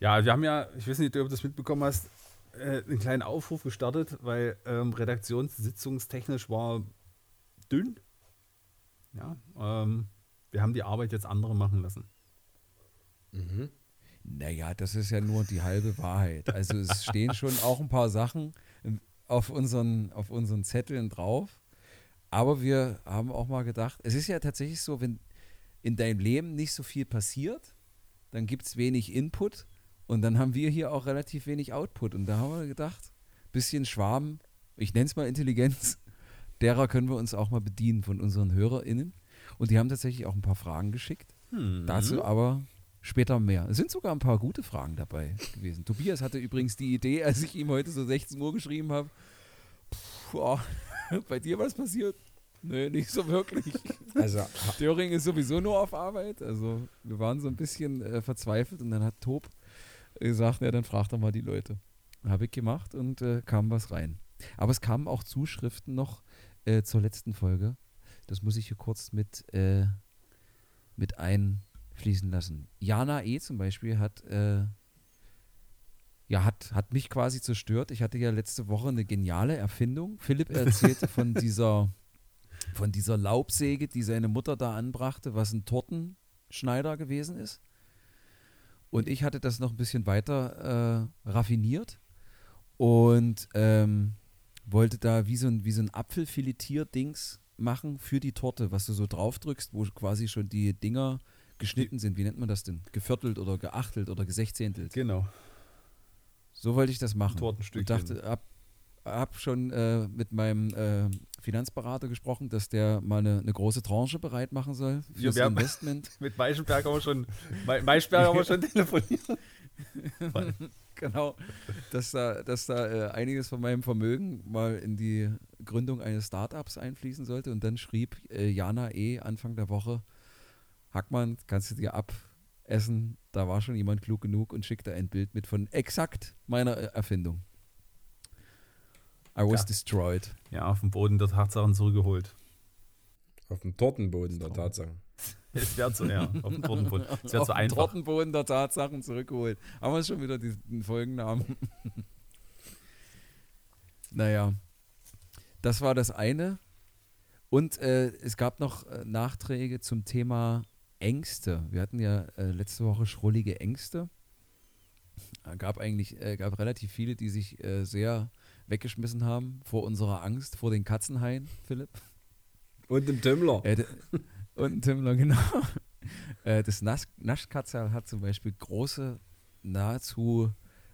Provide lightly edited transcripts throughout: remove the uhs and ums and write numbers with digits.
Ja, wir haben ja, ich weiß nicht, ob du das mitbekommen hast, einen kleinen Aufruf gestartet, weil redaktionssitzungstechnisch war dünn. Ja, wir haben die Arbeit jetzt andere machen lassen. Mhm. Naja, das ist ja nur die halbe Wahrheit. Also es stehen schon auch ein paar Sachen auf unseren Zetteln drauf. Aber wir haben auch mal gedacht, es ist ja tatsächlich so, wenn in deinem Leben nicht so viel passiert, dann gibt es wenig Input und dann haben wir hier auch relativ wenig Output. Und da haben wir gedacht, bisschen Schwarm, ich nenne es mal Intelligenz, derer können wir uns auch mal bedienen von unseren HörerInnen. Und die haben tatsächlich auch ein paar Fragen geschickt. Dazu aber später mehr. Es sind sogar ein paar gute Fragen dabei gewesen. Tobias hatte übrigens die Idee, als ich ihm heute so 16 Uhr geschrieben habe, bei dir was passiert? Nee, nicht so wirklich. Also, Döring ist sowieso nur auf Arbeit. Also wir waren so ein bisschen verzweifelt und dann hat Tob gesagt, ja, dann frag doch mal die Leute. Habe ich gemacht und kam was rein. Aber es kamen auch Zuschriften noch zur letzten Folge. Das muss ich hier kurz mit einfließen lassen. Jana E. zum Beispiel hat mich quasi zerstört. Ich hatte ja letzte Woche eine geniale Erfindung. Philipp erzählte von dieser Laubsäge, die seine Mutter da anbrachte, was ein Tortenschneider gewesen ist. Und ich hatte das noch ein bisschen weiter raffiniert und wollte da wie so ein Apfelfiletier-Dings machen für die Torte, was du so drauf drückst, wo quasi schon die Dinger geschnitten sind. Wie nennt man das denn? Geviertelt oder geachtelt oder gesechzehntelt. Genau. So wollte ich das machen. Tortenstückchen. Und dachte, hab schon mit meinem Finanzberater gesprochen, dass der mal eine große Tranche bereit machen soll fürs Investment. Mit Maischberger haben wir schon telefoniert. Genau, dass da einiges von meinem Vermögen mal in die Gründung eines Startups einfließen sollte. Und dann schrieb Jana E. Anfang der Woche, Hackmann, kannst du dir abessen? Da war schon jemand klug genug und schickte ein Bild mit von exakt meiner Erfindung. I was destroyed. Ja, auf dem Boden der Tatsachen zurückgeholt. auf dem Tortenboden der Tatsachen. Es wäre so, ja, auf dem Tortenboden. Es wäre auf so dem einfach. Tortenboden der Tatsachen zurückgeholt. Haben wir schon wieder den Folgennamen. Naja, das war das eine. Und es gab noch Nachträge zum Thema Ängste. Wir hatten ja letzte Woche schrullige Ängste. Gab relativ viele, die sich sehr weggeschmissen haben vor unserer Angst, vor den Katzenhaien, Philipp. Und dem Tümmler. Und ein Tümmler, genau. Das Naschkatzel hat zum Beispiel große, nahezu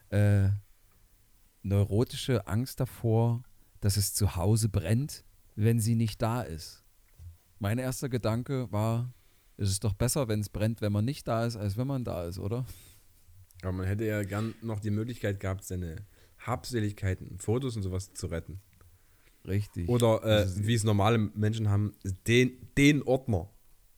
neurotische Angst davor, dass es zu Hause brennt, wenn sie nicht da ist. Mein erster Gedanke war, es ist doch besser, wenn es brennt, wenn man nicht da ist, als wenn man da ist, oder? Aber man hätte ja gern noch die Möglichkeit gehabt, seine Habseligkeiten, Fotos und sowas zu retten. Richtig. Oder wie es normale Menschen haben, den Ordner.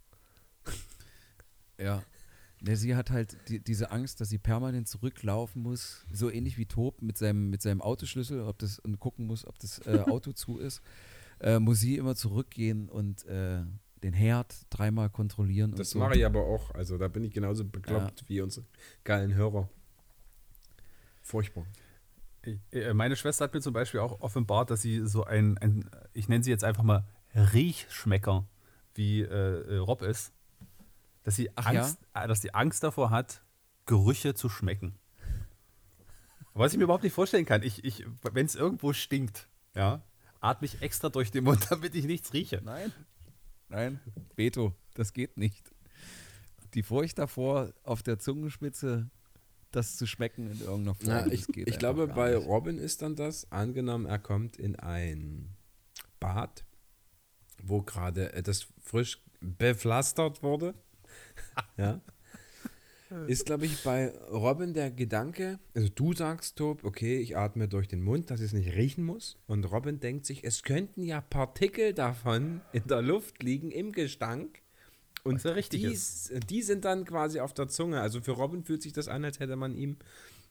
Ja. Ne, sie hat halt diese Angst, dass sie permanent zurücklaufen muss, so ähnlich wie Tob mit seinem Autoschlüssel, und gucken muss, ob das Auto zu ist, muss sie immer zurückgehen und den Herd dreimal kontrollieren. Das und so. mache ich aber auch. Also da bin ich genauso bekloppt wie unsere geilen Hörer. Furchtbar. Meine Schwester hat mir zum Beispiel auch offenbart, dass sie so ich nenne sie jetzt einfach mal Riechschmecker wie Rob ist, dass sie Angst davor hat, Gerüche zu schmecken. Was ich mir überhaupt nicht vorstellen kann, wenn es irgendwo stinkt, ja, atme ich extra durch den Mund, damit ich nichts rieche. Nein, Veto, das geht nicht. Die Furcht davor, auf der Zungenspitze das zu schmecken in irgendeiner Form. Ja, ich glaube, bei Robin ist dann das, angenommen, er kommt in ein Bad, wo gerade das frisch bepflastert wurde. Ja. Ist, glaube ich, bei Robin der Gedanke, also du sagst, Tob, okay, ich atme durch den Mund, dass ich es nicht riechen muss. Und Robin denkt sich, es könnten ja Partikel davon in der Luft liegen, im Gestank. Und was ja richtig ist. Die sind dann quasi auf der Zunge. Also für Robin fühlt sich das an, als hätte man ihm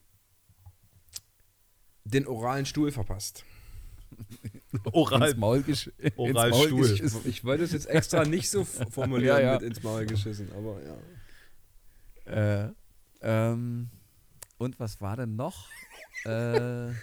den oralen Stuhl verpasst. Ins Maul geschissen. Ich wollte es jetzt extra nicht so formulieren Ja. mit ins Maul geschissen, aber ja. Und was war denn noch? Ja,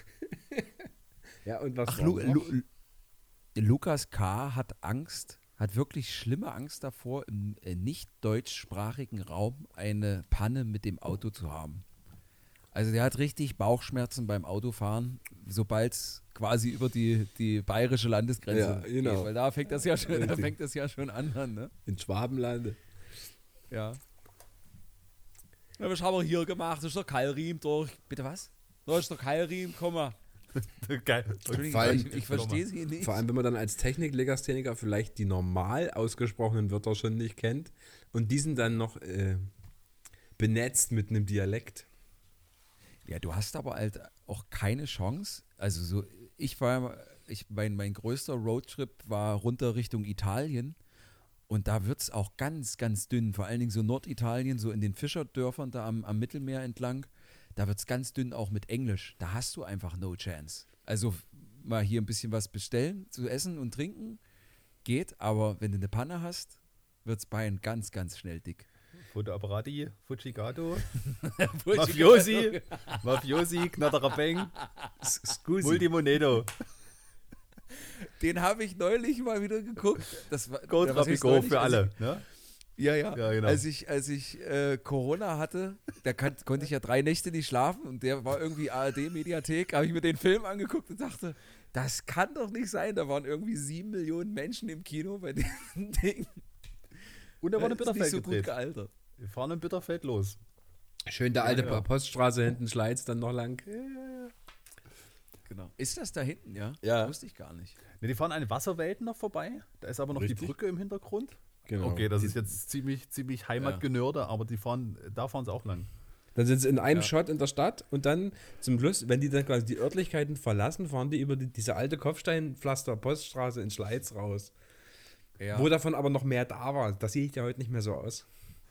und was Ach, war noch? Lukas K. hat Angst, hat wirklich schlimme Angst davor, im nicht deutschsprachigen Raum eine Panne mit dem Auto zu haben. Also der hat richtig Bauchschmerzen beim Autofahren, sobald es quasi über die bayerische Landesgrenze Ja, genau. geht, weil da fängt das ja schon, da Richtig. fängt das ja schon an, ne? In Schwabenlande. Ja. Ja, was haben wir hier gemacht? Das ist der Keilriemen durch. Bitte was? Da ist der Keilriemen, komm mal. Geil. Entschuldigung, Vor allem- ich verstehe Sie nicht. Vor allem, wenn man dann als Techniklegastheniker vielleicht die normal ausgesprochenen Wörter schon nicht kennt und diesen dann noch benetzt mit einem Dialekt. Ja, du hast aber halt auch keine Chance. Also so, mein größter Roadtrip war runter Richtung Italien und da wird es auch ganz, ganz dünn. Vor allen Dingen so Norditalien, so in den Fischerdörfern da am Mittelmeer entlang. Da wird es ganz dünn auch mit Englisch. Da hast du einfach no chance. Also mal hier ein bisschen was bestellen, zu essen und trinken, geht. Aber wenn du eine Panne hast, wird das Bein ganz, ganz schnell dick. Fotoapparati, Fujigato, Mafiosi. Mafiosi, Knatterer Beng, Scusi. Multimonedo. Den habe ich neulich mal wieder geguckt. Das war Go ja, was heißt Trapigo neulich? für Also alle. Ne? Ja, ja. Ja, genau. Als ich Corona hatte, da konnte ich ja 3 Nächte nicht schlafen und der war irgendwie ARD-Mediathek, habe ich mir den Film angeguckt und dachte, das kann doch nicht sein. Da waren irgendwie 7 Millionen Menschen im Kino bei diesem Ding. Und da war eine Das ist nicht Bitterfeld so gut gedreht. gealtert. Wir fahren in Bitterfeld los. Schön der alte genau. Poststraße hinten Schleiz dann noch lang. Genau. Ist das da hinten, ja? Ja. Wusste ich gar nicht. Ne, die fahren eine Wasserwelt noch vorbei. Da ist aber noch Richtig. die Brücke im Hintergrund. Genau. Okay, das ist jetzt ziemlich Heimatgenörde, aber da fahren sie auch lang. Dann sind sie in einem Ja. Shot in der Stadt und dann zum Schluss, wenn die dann quasi die Örtlichkeiten verlassen, fahren die über diese alte Kopfsteinpflaster-Poststraße in Schleiz raus. Ja. Wo davon aber noch mehr da war. Das sehe ich ja heute nicht mehr so aus.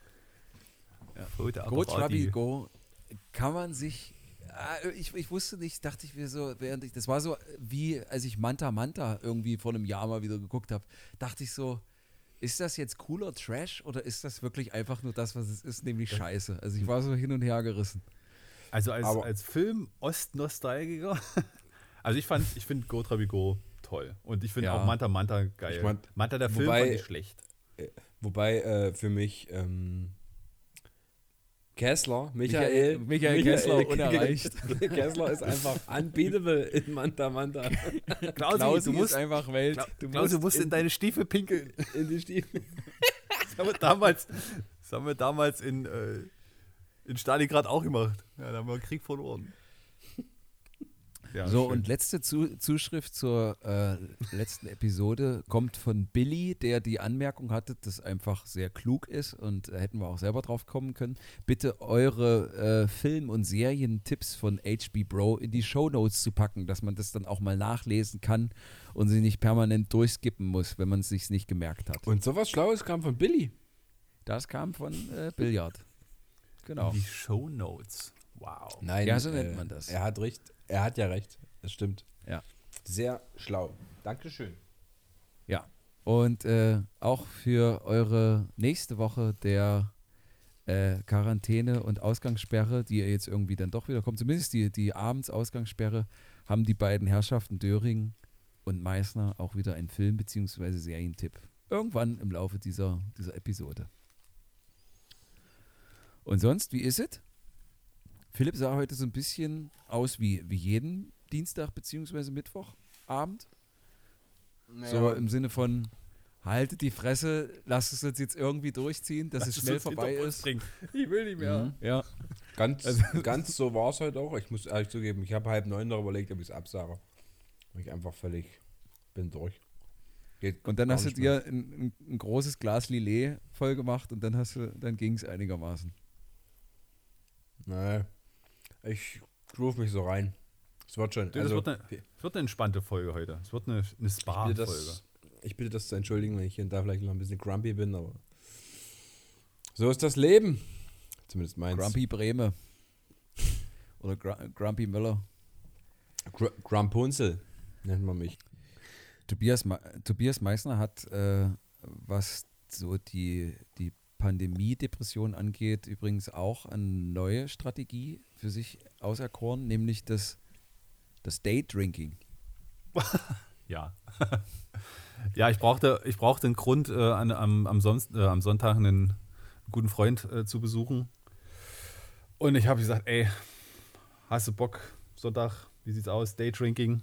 Go Trabi Go kann man sich. Ich wusste nicht, dachte ich mir so, das war so wie, als ich Manta Manta irgendwie vor einem Jahr mal wieder geguckt habe, dachte ich so, ist das jetzt cooler Trash oder ist das wirklich einfach nur das, was es ist, nämlich Scheiße? Also ich war so hin und her gerissen. Also Aber- als Film Ostnostalgiker. Also ich finde Go Trabigo toll. Und ich finde Ja. auch Manta Manta geil. Ich fand- Manta der Film wobei- fand ich schlecht. Wobei für mich Kessler, Michael Kessler, unerreicht. Kessler ist einfach unbeatable in Manta Manta. Klausi ist einfach Welt. Du musst in deine Stiefel pinkeln. In die Stiefel. Das haben wir damals in Stalingrad auch gemacht. Ja, da haben wir einen Krieg verloren. Ja, So, schön. und letzte Zuschrift zur letzten Episode kommt von Billy, der die Anmerkung hatte, dass einfach sehr klug ist und hätten wir auch selber drauf kommen können. Bitte eure Film- und Serientipps von HB Bro in die Shownotes zu packen, dass man das dann auch mal nachlesen kann und sie nicht permanent durchskippen muss, wenn man es sich nicht gemerkt hat. Und sowas Schlaues kam von Billy. Das kam von Billard. Genau. Die Shownotes. Wow. Nein, Ja, so nennt man das. Er hat recht. Er hat ja recht. Das stimmt. Ja. Sehr schlau. Dankeschön. Ja, und auch für eure nächste Woche der Quarantäne und Ausgangssperre, die ihr jetzt irgendwie dann doch wieder kommt, zumindest die Abends-Ausgangssperre, haben die beiden Herrschaften Döring und Meißner auch wieder einen Film- bzw. Serientipp. Irgendwann im Laufe dieser Episode. Und sonst, wie ist es? Philipp sah heute so ein bisschen aus wie jeden Dienstag bzw. Mittwochabend. So im Sinne von, haltet die Fresse, lasst es uns jetzt irgendwie durchziehen, dass es schnell vorbei ist. Ich will nicht mehr. Ja. Ganz so war es heute auch. Ich muss ehrlich zugeben, ich habe 8:30 noch überlegt, ob ich es absage. Und ich einfach völlig bin durch. Geht Und dann gar hast du nicht mehr. dir ein großes Glas Lillet voll gemacht und dann ging es einigermaßen. Nee. Ich groove mich so rein. Es wird schon. Es wird eine entspannte Folge heute. Es wird eine Spa-Folge. Ich bitte das zu entschuldigen, wenn ich hier und da vielleicht noch ein bisschen grumpy bin, aber so ist das Leben. Zumindest meins. Grumpy Breme. Oder Grumpy Müller. Grumpunzel nennt man mich. Tobias Meißner hat, was so die Pandemie-Depression angeht, übrigens auch eine neue Strategie für sich auserkoren, nämlich das Daydrinking. Ja. Ja, ich brauchte einen Grund, am Sonntag einen guten Freund zu besuchen. Und ich habe gesagt, ey, hast du Bock, Sonntag, wie sieht's aus, Daydrinking?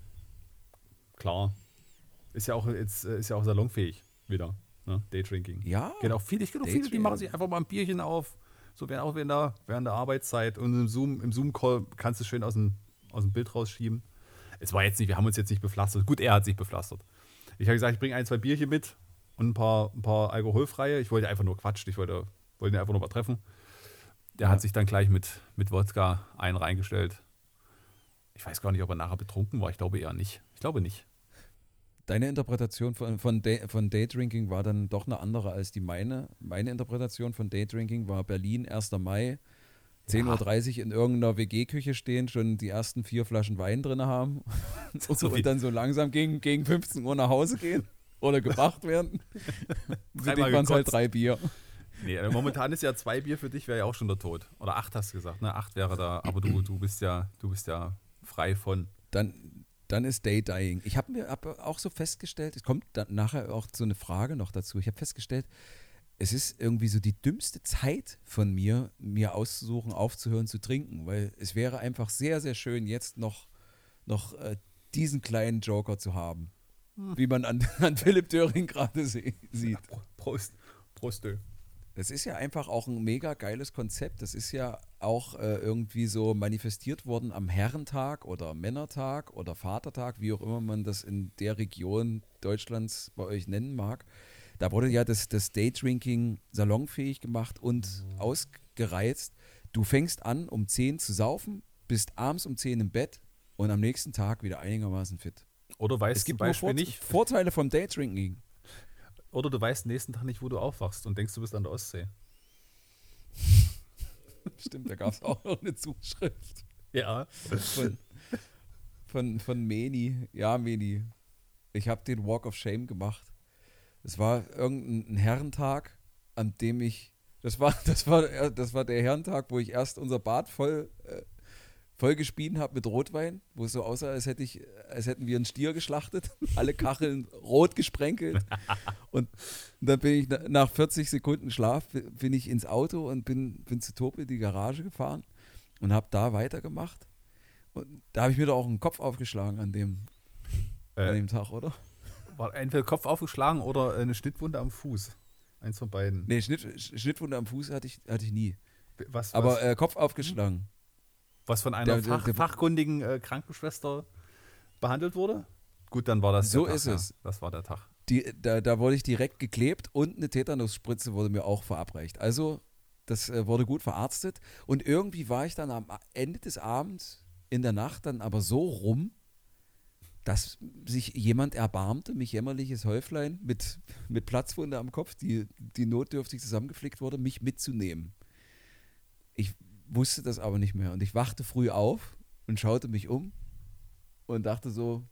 Klar. Ist ja auch salonfähig wieder, ne? Daydrinking. Ja. Ich kenne auch viele, die machen sich einfach mal ein Bierchen auf, so auch während der Arbeitszeit. Und im Zoom-Call kannst du schön aus dem Bild rausschieben. Wir haben uns jetzt nicht bepflastert. Gut, er hat sich bepflastert. Ich habe gesagt, ich bringe 1-2 Bierchen mit und ein paar alkoholfreie. Ich wollte einfach nur quatschen. Ich wollte ihn einfach nur mal treffen. Der hat sich dann gleich mit Wodka einen reingestellt. Ich weiß gar nicht, ob er nachher betrunken war. Ich glaube eher nicht. Ich glaube nicht. Deine Interpretation von Daydrinking war dann doch eine andere als die meine. Meine Interpretation von Daydrinking war Berlin, 1. Mai, 10:30 Uhr in irgendeiner WG-Küche stehen, schon die ersten 4 Flaschen Wein drin haben und dann so langsam gegen 15 Uhr nach Hause gehen oder gebracht werden. Für dich waren es halt 3 Bier. Nee, momentan ist ja 2 Bier für dich, wäre ja auch schon der Tod. Oder 8 hast du gesagt, ne? 8 wäre da, aber du bist ja frei von. Dann ist Day-Dying. Ich habe auch so festgestellt, es kommt dann nachher auch so eine Frage noch dazu. Ich habe festgestellt, es ist irgendwie so die dümmste Zeit von mir auszusuchen, aufzuhören zu trinken, weil es wäre einfach sehr, sehr schön, jetzt noch diesen kleinen Joker zu haben, wie man an Philipp Döring gerade sieht. Prost. Das ist ja einfach auch ein mega geiles Konzept. Das ist ja auch irgendwie so manifestiert worden am Herrentag oder Männertag oder Vatertag, wie auch immer man das in der Region Deutschlands bei euch nennen mag. Da wurde ja das Daydrinking salonfähig gemacht und ausgereizt. Du fängst an, um 10 zu saufen, bist abends um 10 im Bett und am nächsten Tag wieder einigermaßen fit. Oder weißt es gibt zum Beispiel nur Vorteile vom Daydrinking. Oder du weißt nächsten Tag nicht, wo du aufwachst und denkst, du bist an der Ostsee. Stimmt, da gab es auch noch eine Zuschrift. Ja. Von Meni. Ja, Meni. Ich habe den Walk of Shame gemacht. Es war irgendein Herrentag, an dem das war der Herrentag, wo ich erst unser Bad voll gespien habe mit Rotwein, wo es so aussah, als hätten wir einen Stier geschlachtet, alle Kacheln rot gesprenkelt. Und dann bin ich nach 40 Sekunden Schlaf bin ich ins Auto und bin zu Tope in die Garage gefahren und habe da weitergemacht. Und da habe ich mir doch auch einen Kopf aufgeschlagen an dem Tag, oder? War entweder Kopf aufgeschlagen oder eine Schnittwunde am Fuß. Eins von beiden. Nee, Schnittwunde am Fuß hatte ich nie. Was? Aber Kopf aufgeschlagen. Was von einer fachkundigen Krankenschwester behandelt wurde? Gut, dann war das so der Tag. So ist es. Ja, das war der Tag. Da wurde ich direkt geklebt und eine Tetanusspritze wurde mir auch verabreicht. Also das wurde gut verarztet. Und irgendwie war ich dann am Ende des Abends in der Nacht dann aber so rum, dass sich jemand erbarmte, mich jämmerliches Häuflein mit Platzwunde am Kopf, die notdürftig zusammengeflickt wurde, mich mitzunehmen. Ich wusste das aber nicht mehr und ich wachte früh auf und schaute mich um und dachte so,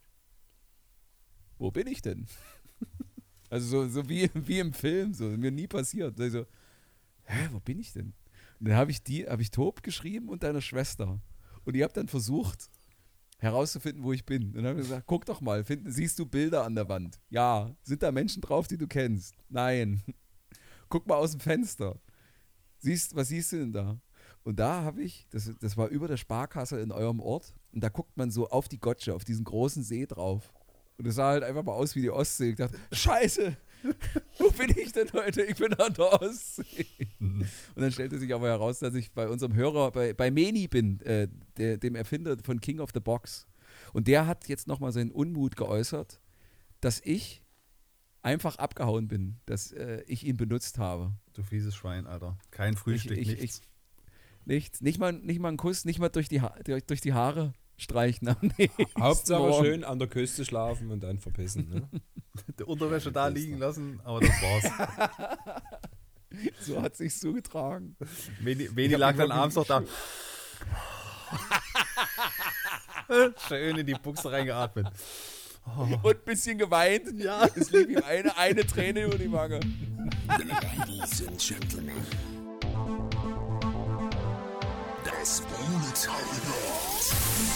wo bin ich denn? Also so wie im Film, so mir nie passiert. Also, wo bin ich denn? Und dann habe ich Tob geschrieben und deine Schwester und ihr habt dann versucht herauszufinden, wo ich bin. Und dann habe ich gesagt, guck doch mal, siehst du Bilder an der Wand? Ja. Sind da Menschen drauf, die du kennst? Nein. Guck mal aus dem Fenster. Was siehst du denn da? Und da habe ich, das war über der Sparkasse in eurem Ort, und da guckt man so auf die Gotsche, auf diesen großen See drauf. Und es sah halt einfach mal aus wie die Ostsee. Ich dachte, Scheiße, wo bin ich denn heute? Ich bin an der Ostsee. Und dann stellte sich aber heraus, dass ich bei unserem Hörer, bei Meni bin, dem Erfinder von King of the Box. Und der hat jetzt nochmal seinen Unmut geäußert, dass ich einfach abgehauen bin, dass ich ihn benutzt habe. Du fieses Schwein, Alter. Kein Frühstück, nichts. Nichts. Nicht mal einen Kuss, nicht mal durch die Haare streichen. Hauptsache schön an der Küste schlafen und dann verpissen. Ne? Die Unterwäsche da liegen lassen, aber das war's. So hat sich's zugetragen. Meni lag dann abends noch da. Schön in die Buchse reingeatmet. Und ein bisschen geweint. Ja. Es lief ihm eine Träne über die Wange. Ladies and Gentlemen, das Proletariat.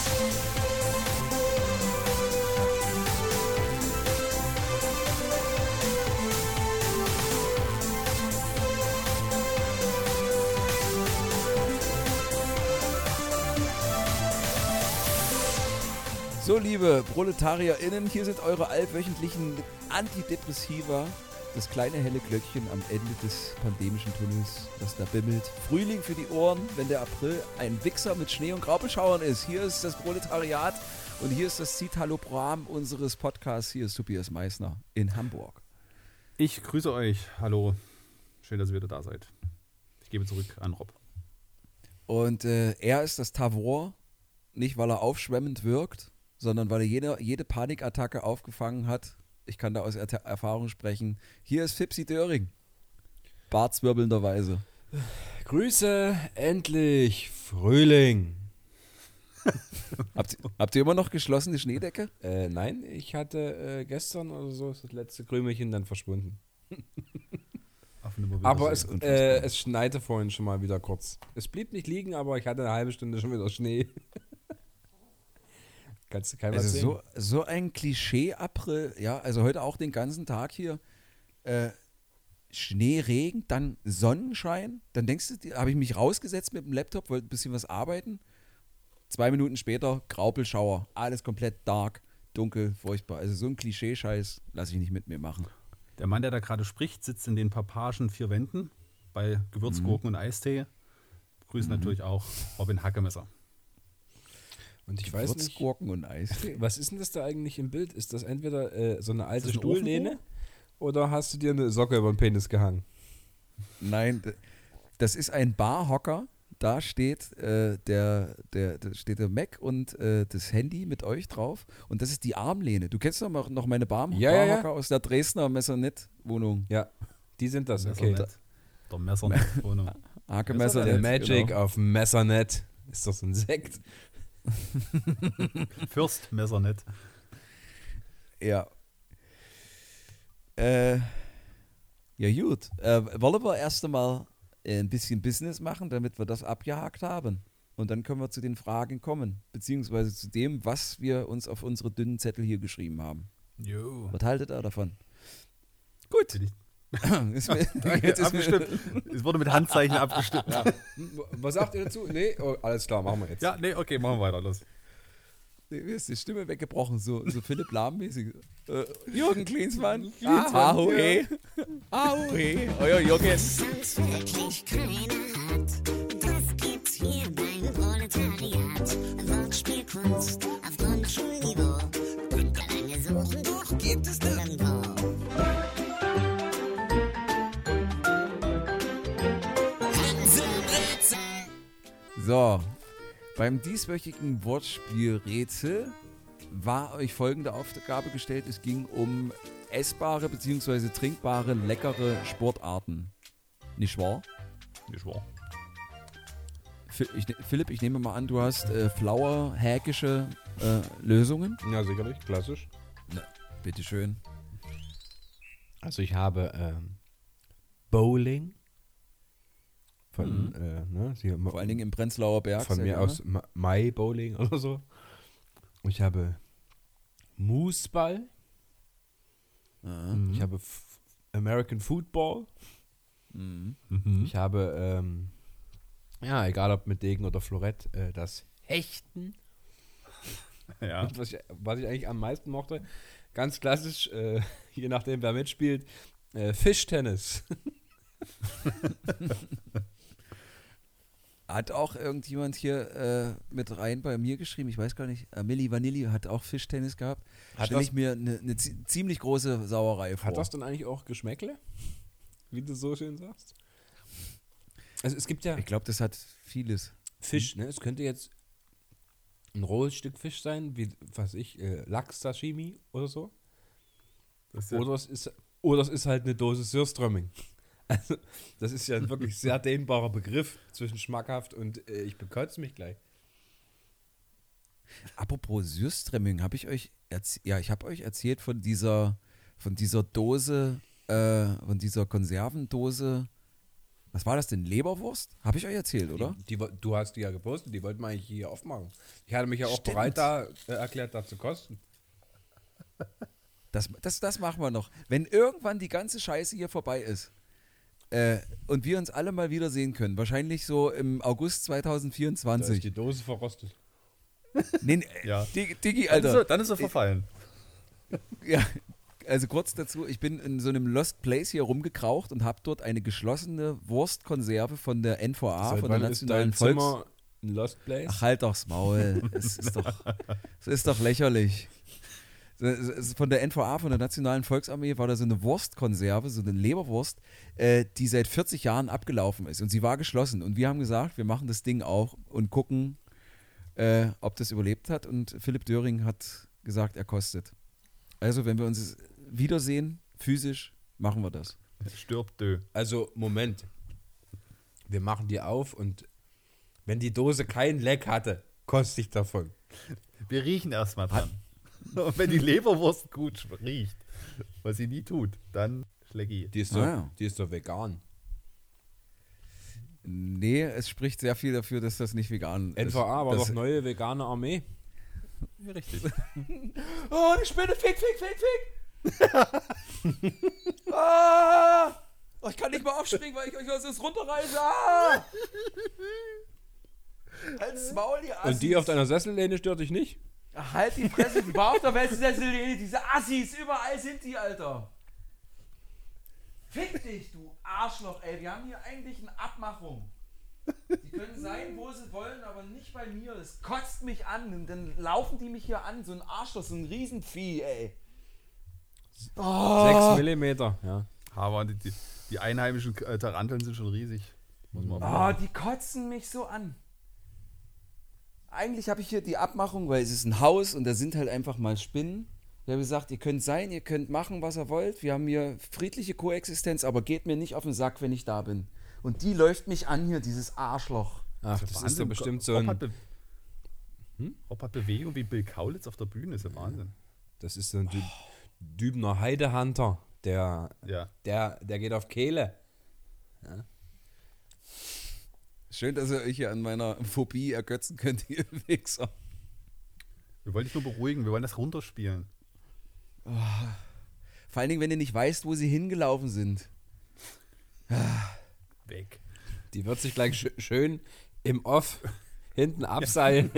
So, liebe ProletarierInnen, hier sind eure allwöchentlichen Antidepressiva. Das kleine helle Glöckchen am Ende des pandemischen Tunnels, das da bimmelt. Frühling für die Ohren, wenn der April ein Wichser mit Schnee und Graupelschauern ist. Hier ist das Proletariat und hier ist das Citalopram unseres Podcasts. Hier ist Tobias Meissner in Hamburg. Ich grüße euch. Hallo. Schön, dass ihr wieder da seid. Ich gebe zurück an Rob. Und er ist das Tavor, nicht weil er aufschwemmend wirkt, sondern weil er jede Panikattacke aufgefangen hat. Ich kann da aus Erfahrung sprechen. Hier ist Fipsi Döring. Bartzwirbelnderweise. Grüße, endlich Frühling. Habt ihr immer noch geschlossene Schneedecke? Nein, ich hatte gestern oder so ist das letzte Krümelchen dann verschwunden. Aber es schneite vorhin schon mal wieder kurz. Es blieb nicht liegen, aber ich hatte eine halbe Stunde schon wieder Schnee. Kannst du keinem also so ein Klischee-April, ja, also heute auch den ganzen Tag hier Schnee, Regen, dann Sonnenschein, dann denkst du, habe ich mich rausgesetzt mit dem Laptop, wollte ein bisschen was arbeiten, 2 Minuten später Graupelschauer, alles komplett dark, dunkel, furchtbar, also so ein Klischee-Scheiß lasse ich nicht mit mir machen. Der Mann, der da gerade spricht, sitzt in den Papagen 4 Wänden bei Gewürzgurken und Eistee. Grüßen natürlich auch Robin Hackemesser. Und ich weiß nicht, Gurken und Eistee. Was ist denn das da eigentlich im Bild? Ist das entweder so eine alte Stuhllehne oder hast du dir eine Socke über den Penis gehangen? Nein, das ist ein Barhocker. Da steht da steht der Mac und das Handy mit euch drauf. Und das ist die Armlehne. Du kennst doch noch meine Barhocker aus der Dresdner Messernet-Wohnung. Ja, die sind das, okay. Der Messernet-Wohnung. Hake Messernet. The Magic of Messernet. Ist doch so ein Sekt. Fürst Messernet. Ja. Ja gut. Wollen wir erst einmal ein bisschen Business machen, damit wir das abgehakt haben. Und dann können wir zu den Fragen kommen. Beziehungsweise zu dem, was wir uns auf unsere dünnen Zettel hier geschrieben haben. Jo. Was haltet ihr davon? Gut. Es wurde mit Handzeichen abgestimmt. Ja. Was sagt ihr dazu? Nee, alles klar, machen wir jetzt. Ja, nee, okay, machen wir weiter. Los. Mir ist die Stimme weggebrochen, so Philipp Lahm-mäßig. Jürgen Klinsmann. Ahoe. Ahoe. Euer Jürgen. Was wirklich keiner hat, das gibt's hier beim Proletariat. Wortspielkunst auf Grundschulniveau. Und lange suchen, doch gibt es nirgendwo. So, beim dieswöchigen Wortspielrätsel war euch folgende Aufgabe gestellt. Es ging um essbare bzw. trinkbare, leckere Sportarten. Nicht wahr? Nicht wahr. Philipp, ich nehme mal an, du hast flower-häkische Lösungen. Ja, sicherlich, klassisch. Na, bitteschön. Also ich habe Bowling. Von, Vor allen Dingen im Prenzlauer Berg. Von mir aus Mai Bowling oder so. Und ich habe Moosball. Ich habe American Football. Ich habe, egal ob mit Degen oder Florett, das Hechten. Ja. Und was ich eigentlich am meisten mochte, ganz klassisch, je nachdem wer mitspielt, Fischtennis. Hat auch irgendjemand hier mit rein bei mir geschrieben, ich weiß gar nicht, Milli Vanilli hat auch Fischtennis gehabt. Stelle ich mir eine ziemlich große Sauerei vor. Hat das dann eigentlich auch Geschmäckle? Wie du so schön sagst? Also es gibt ja... Ich glaube, das hat vieles. Fisch, ne? Es könnte jetzt ein rohes Stück Fisch sein, wie, was ich, Lachs-Sashimi oder so. Oder es ist halt eine Dose Surströmming. Also, das ist ja ein wirklich sehr dehnbarer Begriff zwischen schmackhaft und ich bekotze mich gleich. Apropos Surströmming, habe ich euch ich habe euch erzählt von dieser Dose von dieser Konservendose, was war das denn, Leberwurst? Habe ich euch erzählt, oder? Du hast die ja gepostet, die wollten wir eigentlich hier aufmachen. Ich hatte mich ja auch Stimmt. bereit da erklärt, da zu kosten. Das machen wir noch. Wenn irgendwann die ganze Scheiße hier vorbei ist und wir uns alle mal wiedersehen können, wahrscheinlich so im August Da ist 2024. die Dose verrostet. Nee, Ja. Digi, Alter. Dann ist er verfallen. Ja, also kurz dazu, ich bin in so einem Lost Place hier rumgekraucht und habe dort eine geschlossene Wurstkonserve von der NVA, Seit von der wann ist Nationalen dein Volks... Zimmer ein Lost Place? Ach, halt doch's Maul. Es ist doch lächerlich. Von der NVA, von der Nationalen Volksarmee, war da so eine Wurstkonserve, so eine Leberwurst, die seit 40 Jahren abgelaufen ist. Und sie war geschlossen. Und wir haben gesagt, wir machen das Ding auch und gucken, ob das überlebt hat. Und Philipp Döring hat gesagt, er kostet. Also, wenn wir uns wiedersehen, physisch, machen wir das. Stirbt dö. Also, Moment. Wir machen die auf und wenn die Dose kein Leck hatte, koste ich davon. Wir riechen erstmal dran. Und wenn die Leberwurst gut riecht, was sie nie tut, dann Schlecki. Die ist doch vegan. Nee, es spricht sehr viel dafür, dass das nicht vegan ist. NVA war das, doch neue vegane Armee. Ja, richtig. Oh, die Spinne, fick! Ah! Oh, ich kann nicht mal aufspringen, weil ich euch aus das runterreiße. Ah! Halt's Maul, ihr Assis. Und die auf deiner Sessellehne stört dich nicht? Ach, halt die Fresse, die war auf der Westsessel, diese Assis, überall sind die, Alter. Fick dich, du Arschloch, ey, wir haben hier eigentlich eine Abmachung. Die können sein, wo sie wollen, aber nicht bei mir. Das kotzt mich an und dann laufen die mich hier an, so ein Arschloch, so ein Riesenvieh, ey. 6 Millimeter, ja. Aber die einheimischen Taranteln sind schon riesig. Muss man Oh, sagen. die kotzen mich so an. Eigentlich habe ich hier die Abmachung, weil es ist ein Haus und da sind halt einfach mal Spinnen. Ich habe gesagt, ihr könnt sein, ihr könnt machen, was ihr wollt. Wir haben hier friedliche Koexistenz, aber geht mir nicht auf den Sack, wenn ich da bin. Und die läuft mich an hier, dieses Arschloch. Ach, das ist doch bestimmt so ein... Rob hat Bewegung wie Bill Kaulitz auf der Bühne, ist ja Wahnsinn. Das ist so ein Dübner Heidehunter. Der geht auf Kehle. Schön, dass ihr euch hier an meiner Phobie ergötzen könnt, ihr Wichser. Wir wollen dich nur beruhigen, wir wollen das runterspielen. Vor allen Dingen, wenn ihr nicht weißt, wo sie hingelaufen sind. Weg. Die wird sich gleich schön im Off hinten abseilen.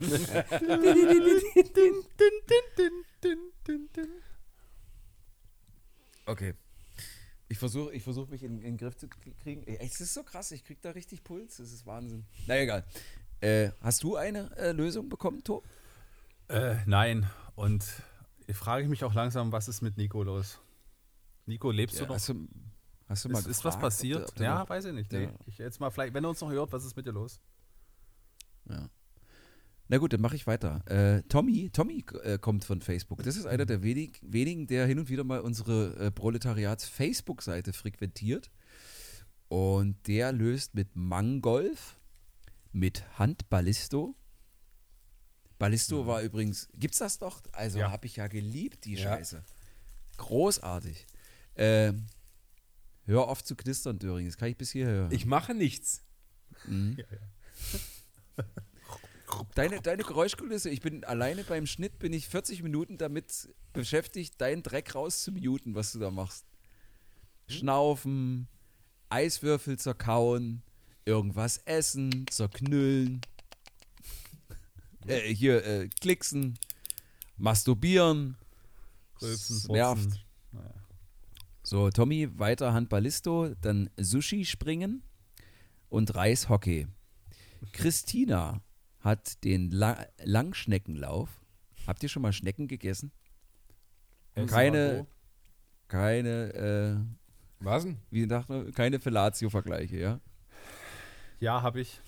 Okay. Ich versuche mich in den Griff zu kriegen. Ey, es ist so krass, ich krieg da richtig Puls. Das ist Wahnsinn. Na egal. Hast du eine Lösung bekommen, Tom? Nein. Und ich frage mich auch langsam, was ist mit Nico los? Nico, lebst du noch? Hast du mal Ist was gefragt, passiert? ob der Ja, noch- weiß ich nicht. Ja. Nee. Ich jetzt mal vielleicht, wenn er uns noch hört, was ist mit dir los? Ja. Na gut, dann mache ich weiter. Tommy kommt von Facebook. Das ist einer der wenigen, der hin und wieder mal unsere Proletariats-Facebook-Seite frequentiert. Und der löst mit Mangolf, mit Handballisto. Ballisto war übrigens, gibt's das doch? Also Ja. habe ich ja geliebt, die Ja. Scheiße. Großartig. Hör auf zu knistern, Döring. Das kann ich bis hierher hören. Ich mache nichts. Deine Geräuschkulisse, ich bin alleine beim Schnitt, bin ich 40 Minuten damit beschäftigt, deinen Dreck rauszumuten, was du da machst. Schnaufen, Eiswürfel zerkauen, irgendwas essen, zerknüllen, klicksen, masturbieren. Rülpsen, Das furzen. nervt. Naja. So, Tommy, weiter Handballisto, dann Sushi springen und Reishockey. Christina hat den Langschneckenlauf. Habt ihr schon mal Schnecken gegessen? Keine, Was denn? wie dachte man, keine Fellatio-Vergleiche, ja? Ja, habe ich.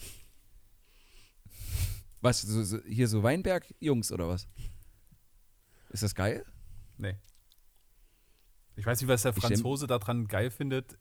Was, hier so Weinberg-Jungs oder was? Ist das geil? Nee. Ich weiß nicht, was der Ich Franzose daran geil findet.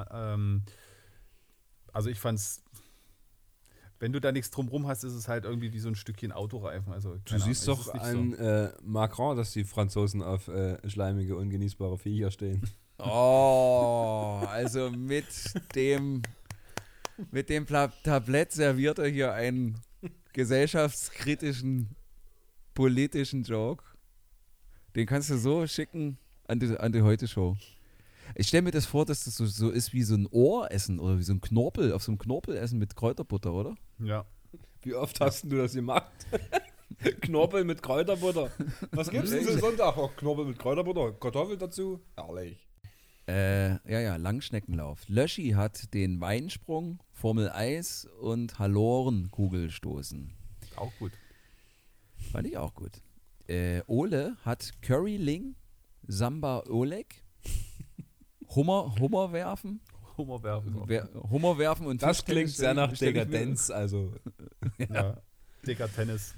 Also ich fand's, wenn du da nichts drumrum hast, ist es halt irgendwie wie so ein Stückchen Autoreifen. Also, Du siehst doch nicht an Macron, dass die Franzosen auf schleimige, ungenießbare Viecher stehen. Oh, also mit dem Tablett serviert er hier einen gesellschaftskritischen, politischen Joke. Den kannst du so schicken an die Heute-Show. Ich stelle mir das vor, dass das so ist wie so ein Ohressen oder wie so ein Knorpel, auf so einem Knorpelessen mit Kräuterbutter, oder? Ja. Wie oft hast du das gemacht? Knorpel mit Kräuterbutter. Was gibt's denn so Sonntag? Oh, Knorpel mit Kräuterbutter, Kartoffel dazu. Herrlich. Ja, Langschneckenlauf. Löschi hat den Weinsprung, Formel Eis und Halorenkugelstoßen. Auch gut. Fand ich auch gut. Ole hat Curryling, Samba Oleg, Hummer werfen. Hummer werfen. Hummer werfen und Das Tischtennis klingt sehr nach stell ich mir- Dekadenz, also. Ja. Dicker Tennis.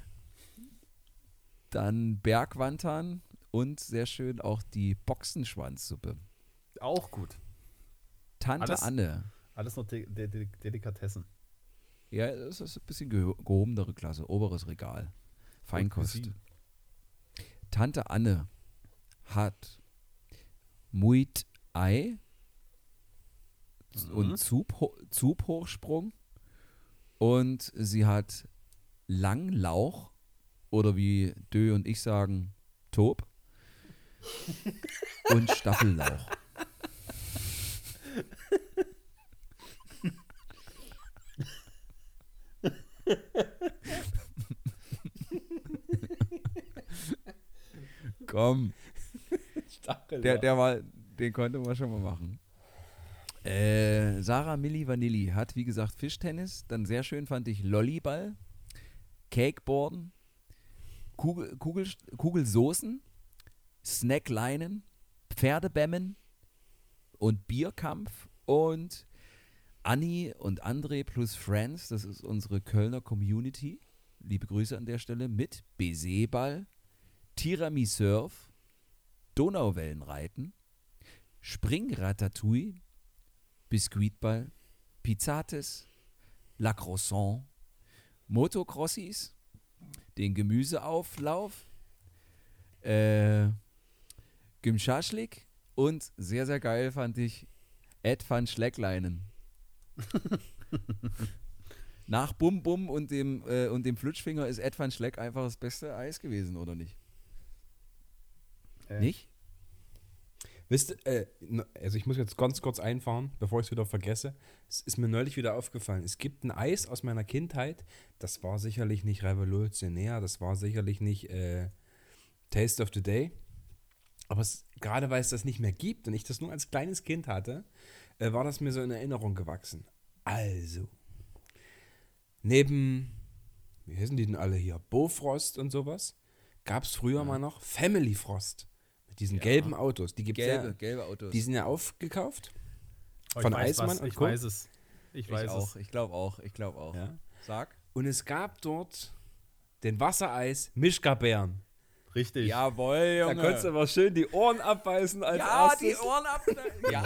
Dann Bergwandern und sehr schön auch die Boxenschwanzsuppe. Auch gut. Tante Alles- Anne. Alles noch Delikatessen. Ja, das ist ein bisschen gehobenere Klasse, oberes Regal. Feinkost. Cuisine. Tante Anne hat Muay Thai und Zughochsprung und sie hat Langlauch oder wie Dö und ich sagen, Tob und Staffellauch. Komm, den konnte man schon mal machen. Sarah Milli Vanilli hat, wie gesagt, Fischtennis. Dann sehr schön fand ich Lollyball, Cakeboarden, Kugelsoßen, Snackleinen, Pferdebämmen und Bierkampf und Anni und André plus Friends, das ist unsere Kölner Community. Liebe Grüße an der Stelle mit Baiser-Ball, Tiramisurf, Donauwellenreiten, Springratatouille, Biskuitball, Pizzates, La Croissant, Motocrossis, den Gemüseauflauf, Gymschaschlik und sehr, sehr geil fand ich Ed van Schleckleinen. Nach Bum Bum und dem Flutschfinger ist Ed van Schleck einfach das beste Eis gewesen, oder nicht? Nicht? Wisst ihr, also ich muss jetzt ganz kurz einfahren, bevor ich es wieder vergesse. Es ist mir neulich wieder aufgefallen. Es gibt ein Eis aus meiner Kindheit, das war sicherlich nicht revolutionär, das war sicherlich nicht Taste of the Day. Aber gerade weil es das nicht mehr gibt und ich das nur als kleines Kind hatte, war das mir so in Erinnerung gewachsen. Also, neben, wie heißen die denn alle hier, Bofrost und sowas, gab es früher mal noch Family Frost. Mit diesen gelben Autos. Die gibt's Gelbe Autos. die sind ja aufgekauft. Oh, Von ich weiß Eismann was, und ich Co. weiß es. Ich weiß es. Ich glaube auch. Ja. Sag. Und es gab dort den Wassereis Mischka-Bären. Richtig. Jawohl, Da Junge. konntest du aber schön die Ohren abbeißen als ja, erstes. die Ohren ab. Ja.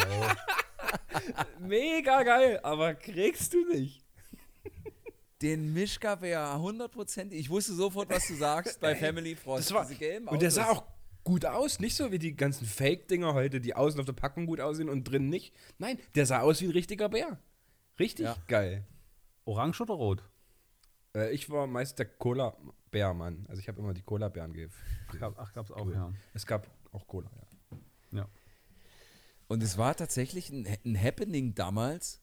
Mega geil, aber kriegst du nicht. Den Mischka-Bär, 100%. Ich wusste sofort, was du sagst bei Family Frost. Das war, Diese gelben und der Autos. sah auch gut aus. Nicht so wie die ganzen Fake-Dinger heute, die außen auf der Packung gut aussehen und drin nicht. Nein, der sah aus wie ein richtiger Bär. Richtig Ja. geil. Orange oder rot? Ich war meist der Cola-Bär-Mann. Also ich habe immer die Cola-Bären gegeben. Gab's auch, ja. Es gab auch Cola, ja. Ja. Und es war tatsächlich ein Happening damals,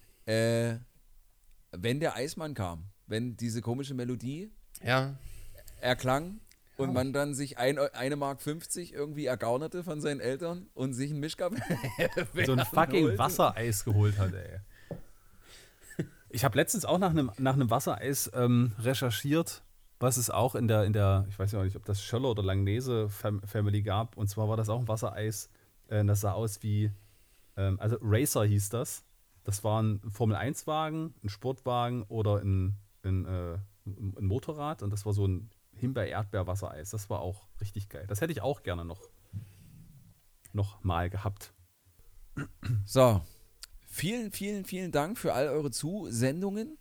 wenn der Eismann kam. Wenn diese komische Melodie Ja. erklang und man dann sich 1,50 Mark irgendwie ergaunerte von seinen Eltern und sich einen Mischka So ein fucking holte. Wassereis geholt hat, ey. Ich habe letztens auch nach einem Wassereis recherchiert, was es auch in der, ich weiß ja nicht, ob das Schöller oder Langnese Family gab. Und zwar war das auch ein Wassereis, das sah aus wie, also Racer hieß das. Das war ein Formel-1-Wagen, ein Sportwagen oder ein Motorrad. Und das war so ein Himbeer-Erdbeer-Wassereis. Das war auch richtig geil. Das hätte ich auch gerne noch mal gehabt. So, vielen Dank für all eure Zusendungen.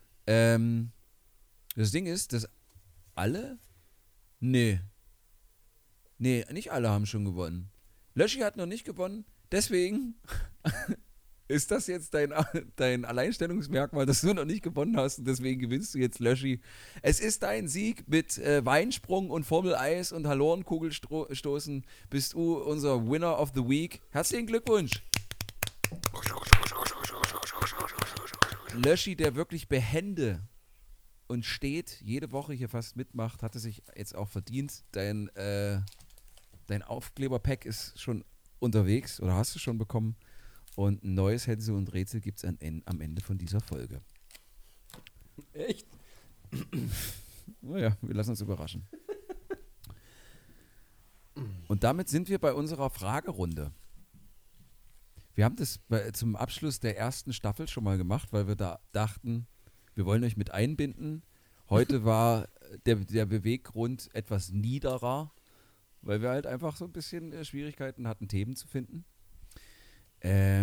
Das Ding ist, dass alle? Nee, nicht alle haben schon gewonnen. Löschi hat noch nicht gewonnen. Deswegen ist das jetzt dein Alleinstellungsmerkmal, dass du noch nicht gewonnen hast und deswegen gewinnst du jetzt Löschi. Es ist dein Sieg mit Weinsprung und Formel Eis und Hallorenkugelstoßen. Bist du unser Winner of the Week. Herzlichen Glückwunsch. Löschi, der wirklich behende und steht, jede Woche hier fast mitmacht, hatte sich jetzt auch verdient. Dein Aufkleberpack ist schon unterwegs oder hast du schon bekommen. Und ein neues Hänsel und Rätsel gibt es am Ende von dieser Folge. Echt? Naja, wir lassen uns überraschen. Und damit sind wir bei unserer Fragerunde. Wir haben das zum Abschluss der ersten Staffel schon mal gemacht, weil wir da dachten, wir wollen euch mit einbinden. Heute war der Beweggrund etwas niederer, weil wir halt einfach so ein bisschen Schwierigkeiten hatten, Themen zu finden. Es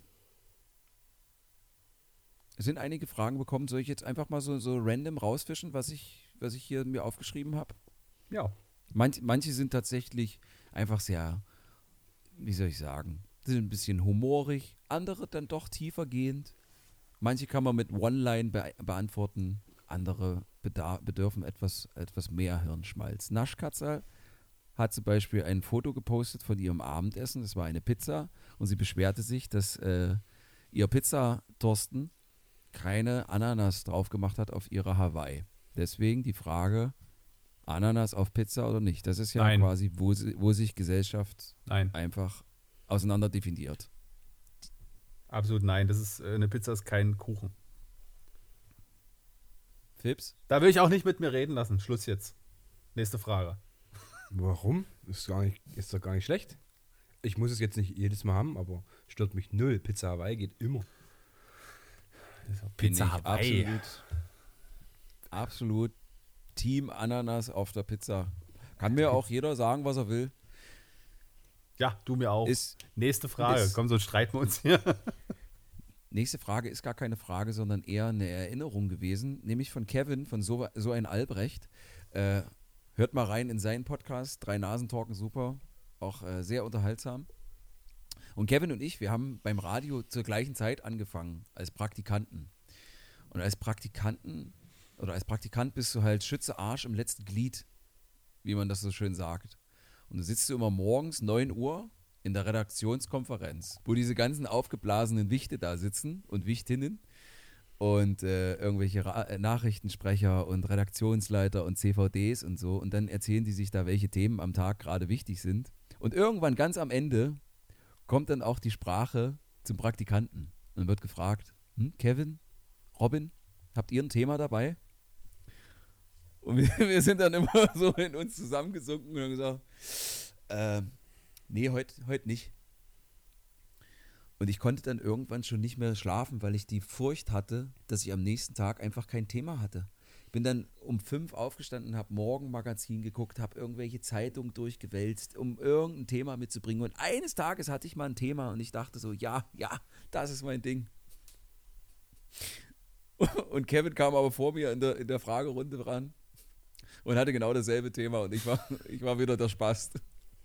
sind einige Fragen bekommen. Soll ich jetzt einfach mal so random rausfischen, was ich hier mir aufgeschrieben habe? Ja. Manche sind tatsächlich einfach sehr, wie soll ich sagen, sind ein bisschen humorig, andere dann doch tiefergehend. Manche kann man mit One-Line beantworten, andere bedürfen etwas mehr Hirnschmalz. Naschkatze hat zum Beispiel ein Foto gepostet von ihrem Abendessen, das war eine Pizza, und sie beschwerte sich, dass ihr Pizzatorsten keine Ananas drauf gemacht hat auf ihrer Hawaii. Deswegen die Frage, Ananas auf Pizza oder nicht? Das ist ja Nein. quasi, wo sich Gesellschaft Nein. einfach auseinander definiert. Absolut nein. Eine Pizza ist kein Kuchen. Fips? Da will ich auch nicht mit mir reden lassen. Schluss jetzt. Nächste Frage. Warum? Ist doch gar nicht schlecht. Ich muss es jetzt nicht jedes Mal haben, aber stört mich null. Pizza Hawaii geht immer. Bin ich absolut Team Ananas auf der Pizza. Kann mir auch jeder sagen, was er will. Ja, du mir auch. Nächste Frage. ist- Komm, sonst streiten wir uns hier. Nächste Frage ist gar keine Frage, sondern eher eine Erinnerung gewesen, nämlich von Kevin, von so ein Albrecht. Hört mal rein in seinen Podcast, 3 Nasen talken super, auch sehr unterhaltsam. Und Kevin und ich, wir haben beim Radio zur gleichen Zeit angefangen, als Praktikanten. Und als Praktikant bist du halt Schütze Arsch im letzten Glied, wie man das so schön sagt. Und da sitzt du immer morgens 9 Uhr in der Redaktionskonferenz, wo diese ganzen aufgeblasenen Wichte da sitzen und Wichtinnen und irgendwelche Nachrichtensprecher und Redaktionsleiter und CVDs und so. Und dann erzählen die sich da, welche Themen am Tag gerade wichtig sind. Und irgendwann ganz am Ende kommt dann auch die Sprache zum Praktikanten. Und dann wird gefragt, Kevin, Robin, habt ihr ein Thema dabei? Und wir sind dann immer so in uns zusammengesunken und haben gesagt, nee, heute nicht. Und ich konnte dann irgendwann schon nicht mehr schlafen, weil ich die Furcht hatte, dass ich am nächsten Tag einfach kein Thema hatte. Ich bin dann um 5 aufgestanden, habe Morgenmagazin geguckt, habe irgendwelche Zeitungen durchgewälzt, um irgendein Thema mitzubringen. Und eines Tages hatte ich mal ein Thema und ich dachte so, ja, das ist mein Ding. Und Kevin kam aber vor mir in der Fragerunde dran und hatte genau dasselbe Thema und ich war wieder der Spast.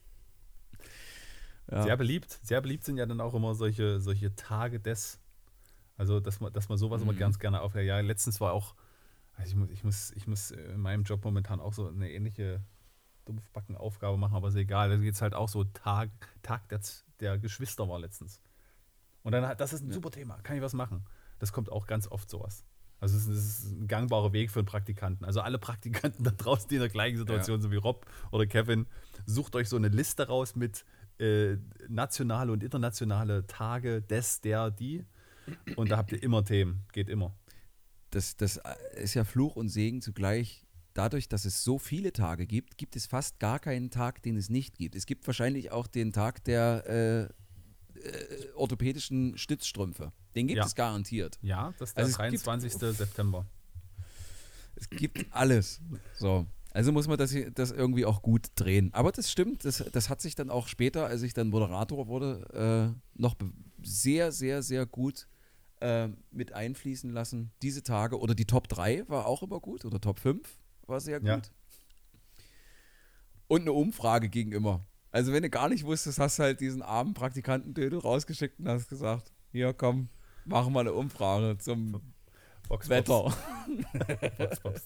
Ja. Sehr beliebt sind ja dann auch immer solche Tage des, also dass man sowas immer ganz gerne aufhört. Ja, letztens war auch, also ich muss in meinem Job momentan auch so eine ähnliche Dumpfbacken-Aufgabe machen, aber ist egal. Da geht es halt auch so Tag der Geschwister war letztens. Und dann, das ist ein super Thema, kann ich was machen? Das kommt auch ganz oft sowas. Also es ist ein gangbarer Weg für einen Praktikanten. Also alle Praktikanten da draußen, die in der gleichen Situation sind wie Rob oder Kevin, sucht euch so eine Liste raus mit nationale und internationale Tage des, der, die. Und da habt ihr immer Themen. Geht immer. Das ist ja Fluch und Segen zugleich. Dadurch, dass es so viele Tage gibt, gibt es fast gar keinen Tag, den es nicht gibt. Es gibt wahrscheinlich auch den Tag der orthopädischen Stützstrümpfe. Den gibt es garantiert. Ja, das ist der 23. September. Es gibt alles. So. Also muss man das irgendwie auch gut drehen. Aber das stimmt, das hat sich dann auch später, als ich dann Moderator wurde, noch sehr, sehr, sehr gut mit einfließen lassen. Diese Tage, oder die Top 3 war auch immer gut, oder Top 5 war sehr gut. Ja. Und eine Umfrage ging immer. Also wenn du gar nicht wusstest, hast du halt diesen armen Praktikantendödel rausgeschickt und hast gesagt, hier komm, machen wir eine Umfrage zum Wetter. Voxbox.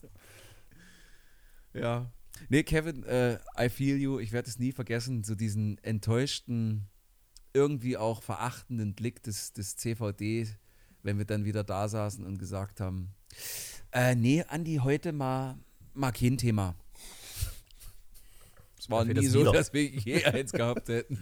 Ja. Nee, Kevin, I feel you. Ich werde es nie vergessen, so diesen enttäuschten, irgendwie auch verachtenden Blick des CVD, wenn wir dann wieder da saßen und gesagt haben, nee, Andi, heute mal kein Thema. Es war nie so, dass wir je eins gehabt hätten.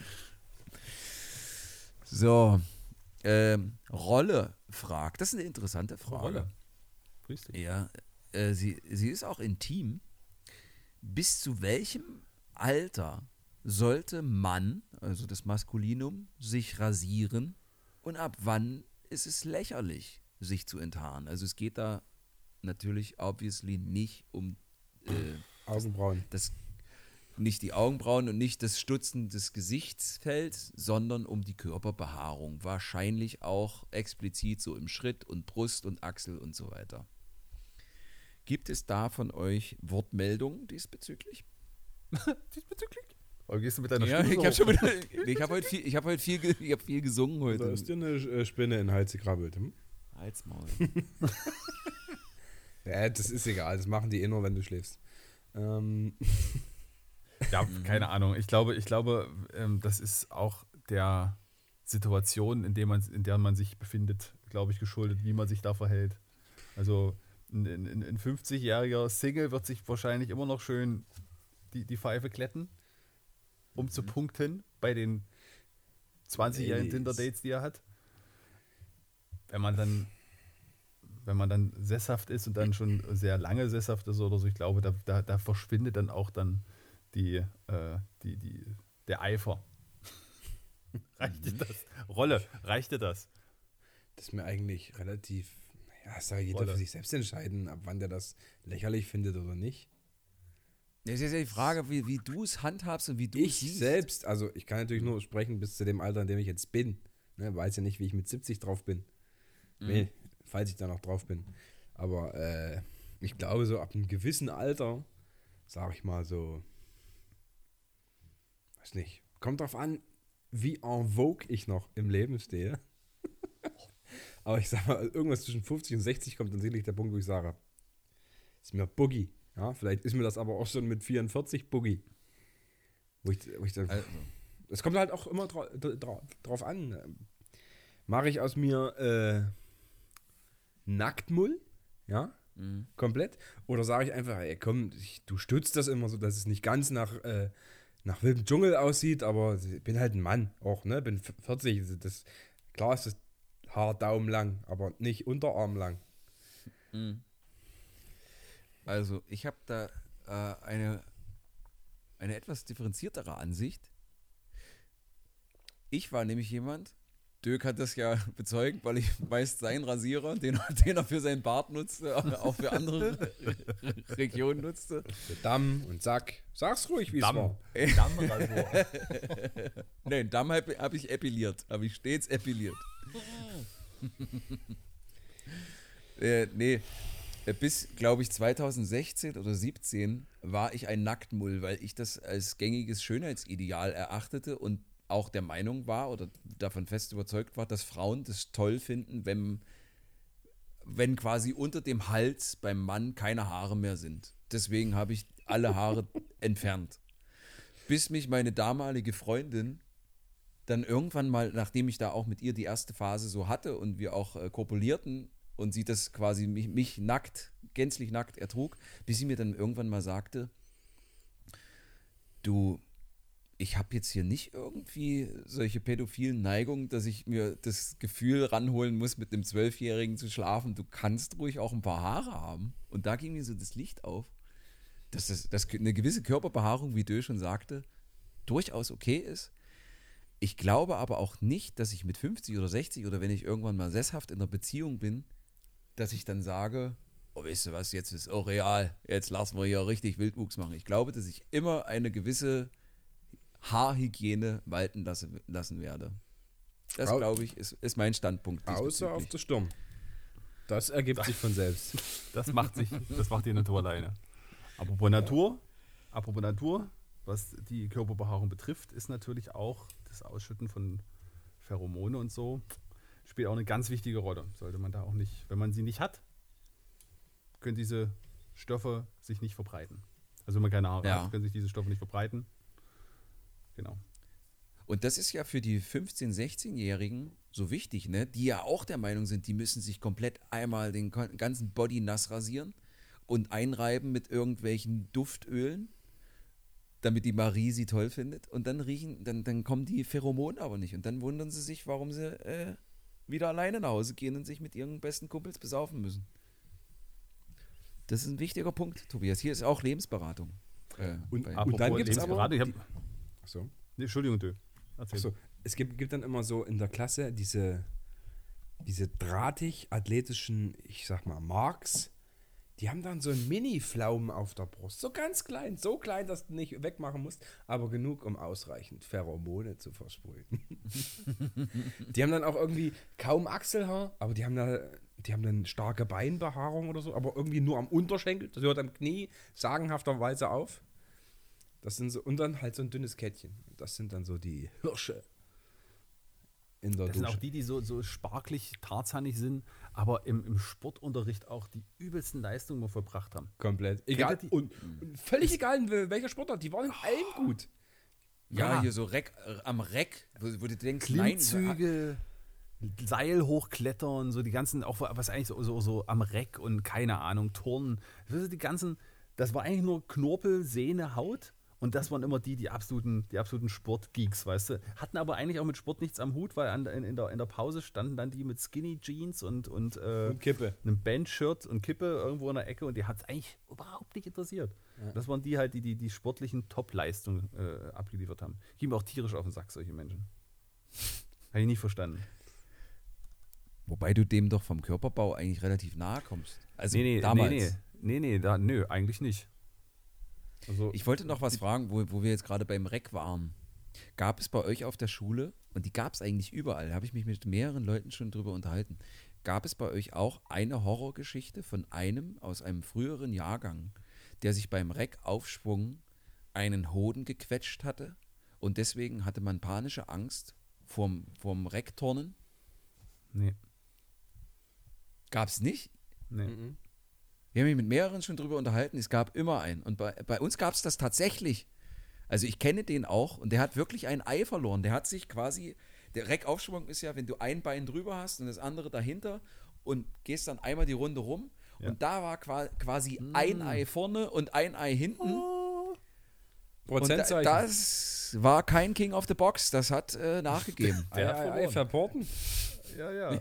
So, Rolle fragt. Das ist eine interessante Frage. Rolle. Grüß dich. Ja, sie ist auch intim. Bis zu welchem Alter sollte Mann, also das Maskulinum, sich rasieren und ab wann ist es lächerlich, sich zu enthaaren? Also es geht da natürlich obviously nicht um Augenbrauen. nicht die Augenbrauen und nicht das Stutzen des Gesichtsfelds, sondern um die Körperbehaarung. Wahrscheinlich auch explizit so im Schritt und Brust und Achsel und so weiter. Gibt es da von euch Wortmeldungen diesbezüglich? Oder gehst du mit deiner Ja, Stimme ich habe so schon hoch? wieder, ich habe heute viel gesungen heute. Da ist dir eine Spinne in den Hals gekrabbelt. Hm? Halsmaul. Ja, das ist egal. Das machen die eh nur, wenn du schläfst. Ja, keine Ahnung. Ich glaube, das ist auch der Situation, in der man sich befindet, glaube ich, geschuldet, wie man sich da verhält. Also ein 50-jähriger Single wird sich wahrscheinlich immer noch schön die Pfeife kletten, um zu punkten bei den 20-jährigen Tinder-Dates, die er hat. Wenn man dann sesshaft ist und dann schon sehr lange sesshaft ist oder so, ich glaube, da verschwindet dann auch dann der Eifer. Reicht dir das? Rolle, reicht dir das? Das ist mir eigentlich relativ, ja, das soll jeder Rolle. für sich selbst entscheiden, ab wann der das lächerlich findet oder nicht. Das ist ja die Frage, wie du es handhabst und wie du es Ich siehst. selbst, also ich kann natürlich nur sprechen bis zu dem Alter, in dem ich jetzt bin. Ne, weiß ja nicht, wie ich mit 70 drauf bin. Nee, falls ich da noch drauf bin. Aber ich glaube, so ab einem gewissen Alter, sag ich mal so, weiß nicht, kommt drauf an, wie en vogue ich noch im Leben stehe. Aber ich sag mal, irgendwas zwischen 50 und 60 kommt dann sicherlich der Punkt, wo ich sage, ist mir Boogie. Ja, vielleicht ist mir das aber auch schon mit 44 Boogie. Wo ich dann, Also. es kommt halt auch immer drauf an. Mache ich aus mir Nacktmull? Ja? Komplett? Oder sage ich einfach, ey, komm, du stützt das immer so, dass es nicht ganz nach wildem Dschungel aussieht, aber ich bin halt ein Mann auch, ne? Bin 40, klar ist das Haar daumenlang, aber nicht unterarmlang. Also, ich habe da eine etwas differenziertere Ansicht. Ich war nämlich jemand, Dirk hat das ja bezeugt, weil ich meist seinen Rasierer, den er für seinen Bart nutzte, auch für andere Regionen nutzte. Für Damm und Sack. Sag's ruhig, wie es war. Dammrasur. Nein, Damm hab ich epiliert, habe ich stets epiliert. Nee, bis, glaube ich, 2016 oder 17 war ich ein Nacktmull, weil ich das als gängiges Schönheitsideal erachtete und auch der Meinung war oder davon fest überzeugt war, dass Frauen das toll finden, wenn quasi unter dem Hals beim Mann keine Haare mehr sind. Deswegen habe ich alle Haare entfernt. Bis mich meine damalige Freundin dann irgendwann mal, nachdem ich da auch mit ihr die erste Phase so hatte und wir auch kopulierten und sie das quasi mich gänzlich nackt ertrug, bis sie mir dann irgendwann mal sagte, du, ich habe jetzt hier nicht irgendwie solche pädophilen Neigungen, dass ich mir das Gefühl ranholen muss, mit einem 12-Jährigen zu schlafen. Du kannst ruhig auch ein paar Haare haben. Und da ging mir so das Licht auf, dass eine gewisse Körperbehaarung, wie Dö schon sagte, durchaus okay ist. Ich glaube aber auch nicht, dass ich mit 50 oder 60 oder wenn ich irgendwann mal sesshaft in einer Beziehung bin, dass ich dann sage, oh, weißt du was, jetzt ist auch real, jetzt lassen wir hier richtig Wildwuchs machen. Ich glaube, dass ich immer eine gewisse Haarhygiene walten lassen werde. Das, glaube ich, ist mein Standpunkt. Außer auf der Stirn. Das ergibt sich von selbst. Das macht die Natur alleine. Apropos Natur, was die Körperbehaarung betrifft, ist natürlich auch das Ausschütten von Pheromone und so. Spielt auch eine ganz wichtige Rolle. Sollte man da auch nicht, wenn man sie nicht hat, können diese Stoffe sich nicht verbreiten. Also wenn man keine Haare hat, können sich diese Stoffe nicht verbreiten. Genau. Und das ist ja für die 15-, 16-Jährigen so wichtig, ne? Die ja auch der Meinung sind, die müssen sich komplett einmal den ganzen Body nass rasieren und einreiben mit irgendwelchen Duftölen, damit die Marie sie toll findet. Und dann kommen die Pheromone aber nicht. Und dann wundern sie sich, warum sie wieder alleine nach Hause gehen und sich mit ihren besten Kumpels besaufen müssen. Das ist ein wichtiger Punkt, Tobias. Hier ist auch Lebensberatung. Und Apropos dann gibt es Lebensberatung, aber... ich hab, Achso. nee, Entschuldigung, du. Erzähl. Achso. Es gibt dann immer so in der Klasse diese drahtig-athletischen, ich sag mal, Marks. Die haben dann so einen Mini-Pflaumen auf der Brust. So ganz klein. So klein, dass du nicht wegmachen musst. Aber genug, um ausreichend Pheromone zu versprühen. Die haben dann auch irgendwie kaum Achselhaar. Aber die haben dann starke Beinbehaarung oder so. Aber irgendwie nur am Unterschenkel. Das hört am Knie sagenhafterweise auf. Das sind so, und dann halt so ein dünnes Kettchen. Das sind dann so die Hirsche in der Das Dusche. sind auch die so sparklich, tarzanig sind, aber im Sportunterricht auch die übelsten Leistungen mal vollbracht haben. Komplett. Egal. Kennt ihr Und völlig egal, in welcher Sportart. Die waren in allem gut. Ja, hier so am Reck, wo du denkst, Klimmzüge, Seil hochklettern, so die ganzen, auch was eigentlich so am Reck und keine Ahnung, Turnen. Das war eigentlich nur Knorpel, Sehne, Haut. Und das waren immer die absoluten Sportgeeks, weißt du. Hatten aber eigentlich auch mit Sport nichts am Hut, weil in der Pause standen dann die mit Skinny Jeans und Kippe. einem Bandshirt und Kippe irgendwo in der Ecke und die hat es eigentlich überhaupt nicht interessiert. Ja. Das waren die halt, die sportlichen Top-Leistungen abgeliefert haben. Ging mir auch tierisch auf den Sack, solche Menschen. Habe ich nie verstanden. Wobei du dem doch vom Körperbau eigentlich relativ nahe kommst. Also damals. Nö, eigentlich nicht. Also, Ich wollte noch was fragen, wo wir jetzt gerade beim Reck waren. Gab es bei euch auf der Schule, und die gab es eigentlich überall, da habe ich mich mit mehreren Leuten schon drüber unterhalten, gab es bei euch auch eine Horrorgeschichte von einem aus einem früheren Jahrgang, der sich beim Reckaufschwung einen Hoden gequetscht hatte und deswegen hatte man panische Angst vorm Reckturnen? Nee. Gab es nicht? Nee. Wir haben mich mit mehreren schon drüber unterhalten, es gab immer einen. Und bei uns gab es das tatsächlich. Also ich kenne den auch und der hat wirklich ein Ei verloren. Der hat sich quasi, der Reckaufschwung ist ja, wenn du ein Bein drüber hast und das andere dahinter und gehst dann einmal die Runde rum. Ja. Und da war quasi ein Ei vorne und ein Ei hinten. Prozentzeichen. Das war kein King of the Box, das hat nachgegeben. Ei verporten. Ja.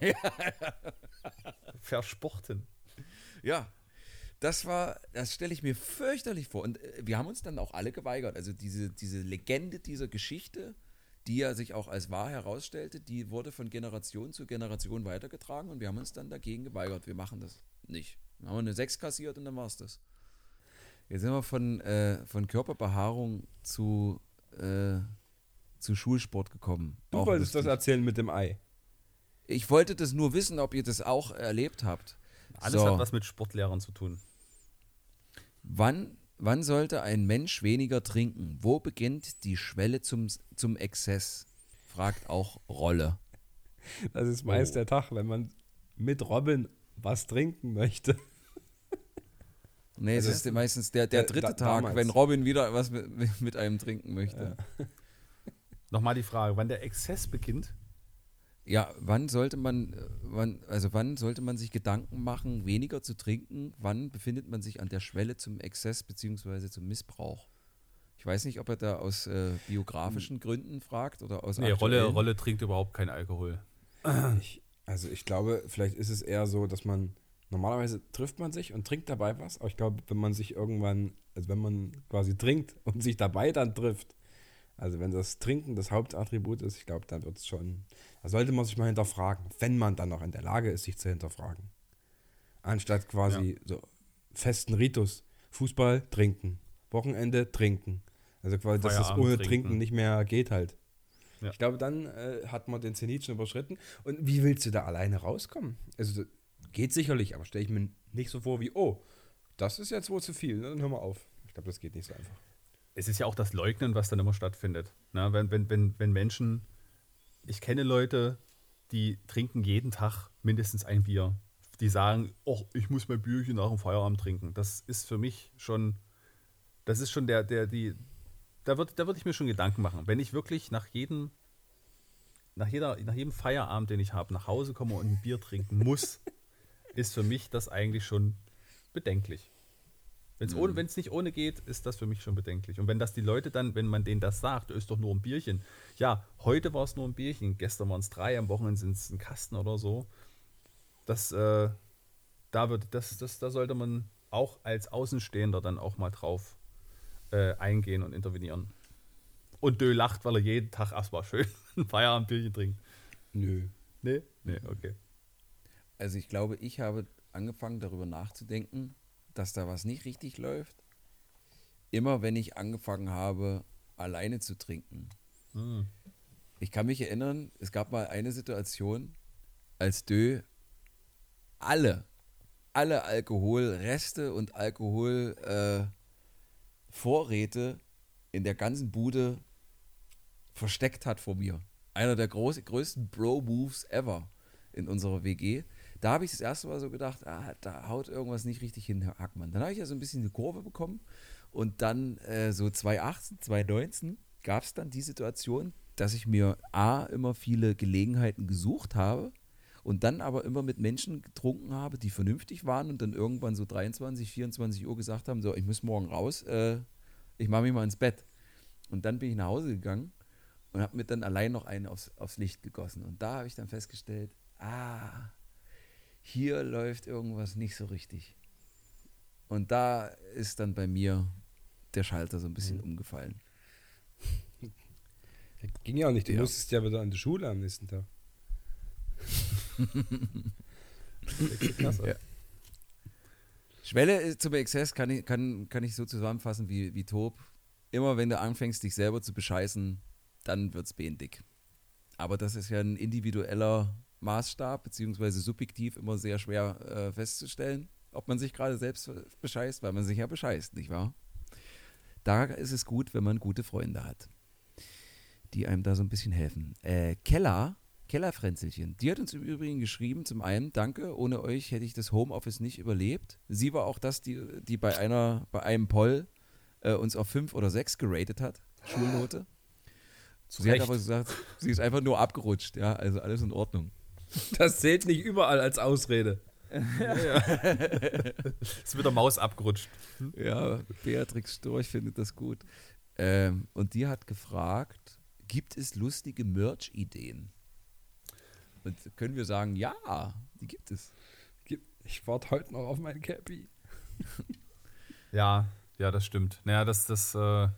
Versporten. Ja. Das stelle ich mir fürchterlich vor. Und wir haben uns dann auch alle geweigert. Also diese Legende dieser Geschichte, die ja sich auch als wahr herausstellte, die wurde von Generation zu Generation weitergetragen und wir haben uns dann dagegen geweigert. Wir machen das nicht. Dann haben wir eine 6 kassiert und dann war es das. Jetzt sind wir von Körperbehaarung zu Schulsport gekommen. Du Auch wolltest lustig. das erzählen mit dem Ei. Ich wollte das nur wissen, ob ihr das auch erlebt habt. Alles hat was mit Sportlehrern zu tun. Wann sollte ein Mensch weniger trinken? Wo beginnt die Schwelle zum Exzess? Fragt auch Rolle. Das ist meist der Tag, wenn man mit Robin was trinken möchte. Nee, Also es ist meistens der dritte Tag, damals. wenn Robin wieder was mit einem trinken möchte. Ja. Nochmal die Frage, wann der Exzess beginnt? Ja, wann sollte man sich Gedanken machen, weniger zu trinken? Wann befindet man sich an der Schwelle zum Exzess bzw. zum Missbrauch? Ich weiß nicht, ob er da aus biografischen Gründen fragt oder aus Rolle trinkt überhaupt keinen Alkohol. Ich glaube, vielleicht ist es eher so, dass man normalerweise trifft man sich und trinkt dabei was, aber ich glaube, wenn man sich irgendwann, also wenn man quasi trinkt und sich dabei dann trifft, also wenn das Trinken das Hauptattribut ist, ich glaube, dann wird es schon, da sollte man sich mal hinterfragen, wenn man dann noch in der Lage ist, sich zu hinterfragen. Anstatt quasi so festen Ritus, Fußball, trinken, Wochenende, trinken. Also quasi, dass das ohne Trinken nicht mehr geht halt. Ja. Ich glaube, dann hat man den Zenit schon überschritten. Und wie willst du da alleine rauskommen? Also geht sicherlich, aber stelle ich mir nicht so vor wie, oh, das ist jetzt wohl zu viel, ne? Dann hör mal auf. Ich glaube, das geht nicht so einfach. es ist ja auch das Leugnen, was dann immer stattfindet. Na, wenn Menschen, ich kenne Leute, die trinken jeden Tag mindestens ein Bier. Die sagen, oh, ich muss mein Bierchen nach dem Feierabend trinken. Das ist für mich schon, das ist schon da würd ich mir schon Gedanken machen. Wenn ich wirklich nach jedem Feierabend, den ich habe, nach Hause komme und ein Bier trinken muss, ist für mich das eigentlich schon bedenklich. Wenn es nicht ohne geht, ist das für mich schon bedenklich. Und wenn das die Leute dann, wenn man denen das sagt, ist doch nur ein Bierchen. Ja, heute war es nur ein Bierchen, gestern waren es 3, am Wochenende sind es ein Kasten oder so. Da sollte man auch als Außenstehender dann auch mal drauf eingehen und intervenieren. Und Dö lacht, weil er jeden Tag erstmal schön ein Feierabendbierchen trinkt. Nö. Nee? Nee, okay. Also ich glaube, ich habe angefangen darüber nachzudenken, dass da was nicht richtig läuft. Immer wenn ich angefangen habe, alleine zu trinken. Ich kann mich erinnern, es gab mal eine Situation, als Dö alle Alkoholreste und Alkoholvorräte in der ganzen Bude versteckt hat vor mir. Einer der größten Bro-Moves ever in unserer WG. Da habe ich das erste Mal so gedacht, da haut irgendwas nicht richtig hin, Herr Hackmann. Dann habe ich ja so ein bisschen die Kurve bekommen und dann so 2018, 2019 gab es dann die Situation, dass ich mir immer viele Gelegenheiten gesucht habe und dann aber immer mit Menschen getrunken habe, die vernünftig waren und dann irgendwann so 23, 24 Uhr gesagt haben, so, ich muss morgen raus, ich mache mich mal ins Bett. Und dann bin ich nach Hause gegangen und habe mir dann allein noch einen aufs Licht gegossen. Und da habe ich dann festgestellt, hier läuft irgendwas nicht so richtig. Und da ist dann bei mir der Schalter so ein bisschen umgefallen. Ging ja auch nicht, du musstest ja wieder an die Schule am nächsten Tag. Klasse. Ja. Schwelle zum Exzess kann ich so zusammenfassen wie Tob. Immer wenn du anfängst, dich selber zu bescheißen, dann wird's behendig. Aber das ist ja ein individueller Maßstab, beziehungsweise subjektiv immer sehr schwer festzustellen, ob man sich gerade selbst bescheißt, weil man sich ja bescheißt, nicht wahr? Da ist es gut, wenn man gute Freunde hat, die einem da so ein bisschen helfen. Kellerfränzelchen, die hat uns im Übrigen geschrieben, zum einen, danke, ohne euch hätte ich das Homeoffice nicht überlebt. Sie war auch das, die bei einem Poll uns auf 5 oder 6 geratet hat, Schulnote. Sie hat aber gesagt, sie ist einfach nur abgerutscht, ja, also alles in Ordnung. Das zählt nicht überall als Ausrede. Ist mit der Maus abgerutscht. Ja, Beatrix Storch findet das gut. Und die hat gefragt, gibt es lustige Merch-Ideen? Und können wir sagen, ja, die gibt es. Ich warte heute noch auf mein Cappy. Ja, das stimmt. Naja, das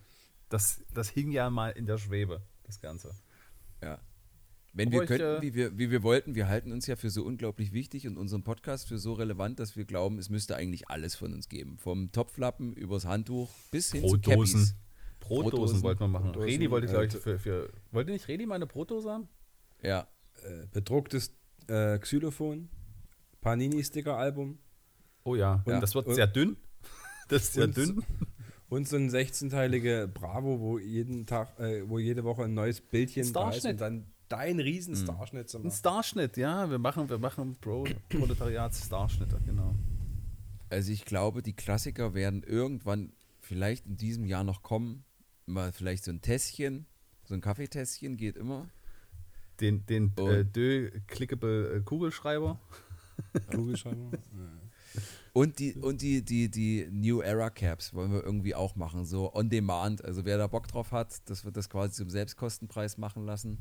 hing ja mal in der Schwebe, das Ganze. Ja. Wenn wir könnten, wie wir wollten, wir halten uns ja für so unglaublich wichtig und unseren Podcast für so relevant, dass wir glauben, es müsste eigentlich alles von uns geben. Vom Topflappen übers Handtuch bis hin zu Cappies. Brotdosen wollten wir machen. Redi wollte, glaube ich, wollte nicht Redi mal eine Brotdose haben? Ja. Bedrucktes Xylophon, Panini-Sticker-Album. Oh ja, und das wird sehr dünn. Das ist sehr dünn. Und so ein 16-teilige Bravo, wo jede Woche ein neues Bildchen da ist und dann dein riesen Starschnitt zu machen. Ein Starschnitt, ja. Wir machen Proletariats-Starschnitte, genau. Also ich glaube, die Klassiker werden irgendwann vielleicht in diesem Jahr noch kommen. Mal vielleicht so ein Tässchen, so ein Kaffeetässchen geht immer. Den Clickable Kugelschreiber. Kugelschreiber? Und die New Era Caps wollen wir irgendwie auch machen, so on demand. Also wer da Bock drauf hat, dass wir das quasi zum Selbstkostenpreis machen lassen,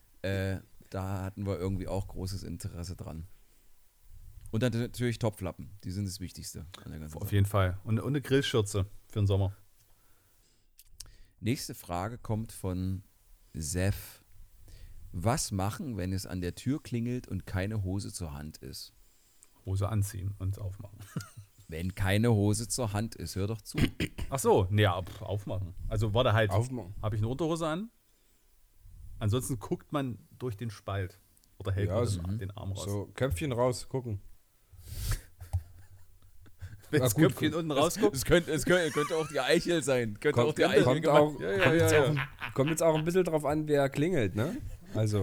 da hatten wir irgendwie auch großes Interesse dran. Und dann natürlich Topflappen, die sind das Wichtigste an der ganzen Auf jeden Fall. Und eine Grillschürze für den Sommer. Nächste Frage kommt von Sef. Was machen, wenn es an der Tür klingelt und keine Hose zur Hand ist? Hose anziehen und aufmachen. Wenn keine Hose zur Hand ist, hör doch zu. Ach so, aufmachen. Also warte halt, Aufmachen. habe ich eine Unterhose an? Ansonsten guckt man durch den Spalt oder hält den Arm raus. So, Köpfchen raus, gucken. Wenn das gut, Köpfchen unten rausguckt. Es könnte auch die Eichel sein. Könnte auch die Eichel Kommt, gemacht. auch, kommt jetzt auch ein bisschen drauf an, wer klingelt, ne? Also.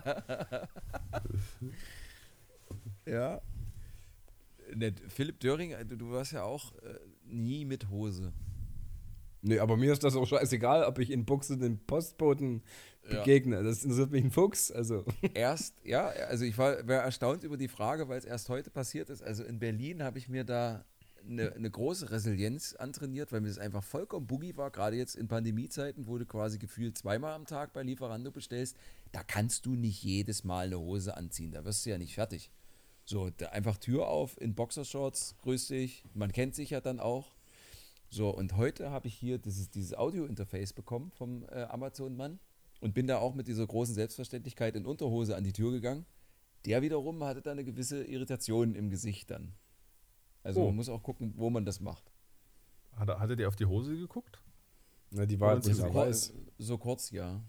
Ja. Philipp Döring, du warst ja auch nie mit Hose. Nee, aber mir ist das auch scheißegal, ob ich in Buchse den Postboten begegne. Das interessiert mich ein Fuchs. Also. Also ich war erstaunt über die Frage, weil es erst heute passiert ist. Also in Berlin habe ich mir da eine große Resilienz antrainiert, weil mir das einfach vollkommen boogie war, gerade jetzt in Pandemiezeiten, wo du quasi gefühlt 2-mal am Tag bei Lieferando bestellst, da kannst du nicht jedes Mal eine Hose anziehen, da wirst du ja nicht fertig. So, einfach Tür auf, in Boxershorts, grüß dich, man kennt sich ja dann auch. So, und heute habe ich hier dieses Audio-Interface bekommen vom Amazon-Mann und bin da auch mit dieser großen Selbstverständlichkeit in Unterhose an die Tür gegangen. Der wiederum hatte da eine gewisse Irritation im Gesicht dann. Also man muss auch gucken, wo man das macht. Hatte der auf die Hose geguckt? Na, die war So weiß. So kurz. Hat er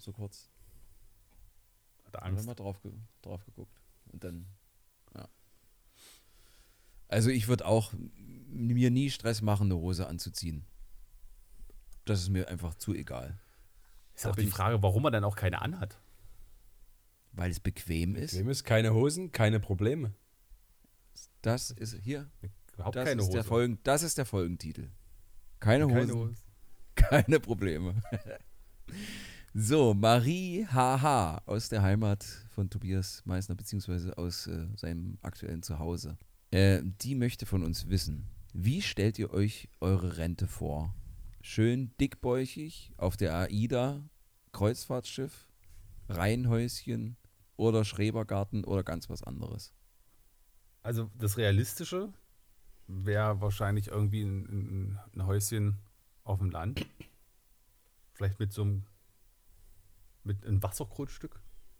Dann Angst? haben wir drauf geguckt. Und dann, ja. Also ich würde auch mir nie Stress machen, eine Hose anzuziehen. Das ist mir einfach zu egal. Ist auch die Frage, warum man dann auch keine anhat. Weil es bequem ist. Wem ist keine Hosen, keine Probleme. Das ist hier. Überhaupt Das keine ist Hose. das ist der Folgentitel. Keine Keine Hosen, Hose. keine Probleme. So, Marie HH aus der Heimat von Tobias Meissner, beziehungsweise aus seinem aktuellen Zuhause. Die möchte von uns wissen, wie stellt ihr euch eure Rente vor? Schön dickbäuchig auf der AIDA, Kreuzfahrtschiff, Reihenhäuschen oder Schrebergarten oder ganz was anderes? Also das Realistische wäre wahrscheinlich irgendwie ein Häuschen auf dem Land. Vielleicht mit einem Wassergrundstück.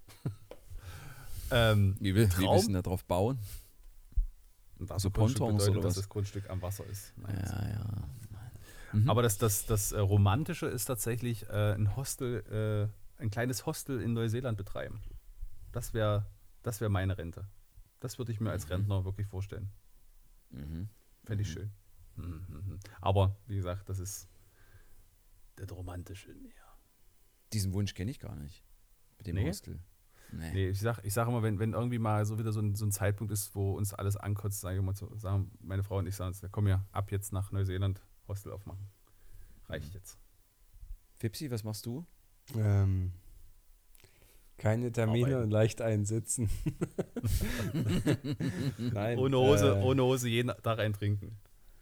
Wie willst du da drauf bauen? Ein So Wassergrundstück Pontons bedeutet, oder dass was? das Grundstück am Wasser ist. Nein, Ja. Aber das Romantische ist tatsächlich ein Hostel, ein kleines Hostel in Neuseeland betreiben. Das wär meine Rente. Das würde ich mir als Rentner wirklich vorstellen. Fände ich schön. Aber wie gesagt, das ist das Romantische in mir. Diesen Wunsch kenne ich gar nicht. Mit dem Nee? Hostel. Nee, ich sag immer, wenn irgendwie mal so wieder so ein Zeitpunkt ist, wo uns alles ankotzt, sagen meine Frau und ich, komm ja, ab jetzt nach Neuseeland Hostel aufmachen. Reicht jetzt. Fipsi, was machst du? Keine Termine Arbeiten. und leicht einsitzen. Nein. Ohne Hose jeden Tag eintrinken.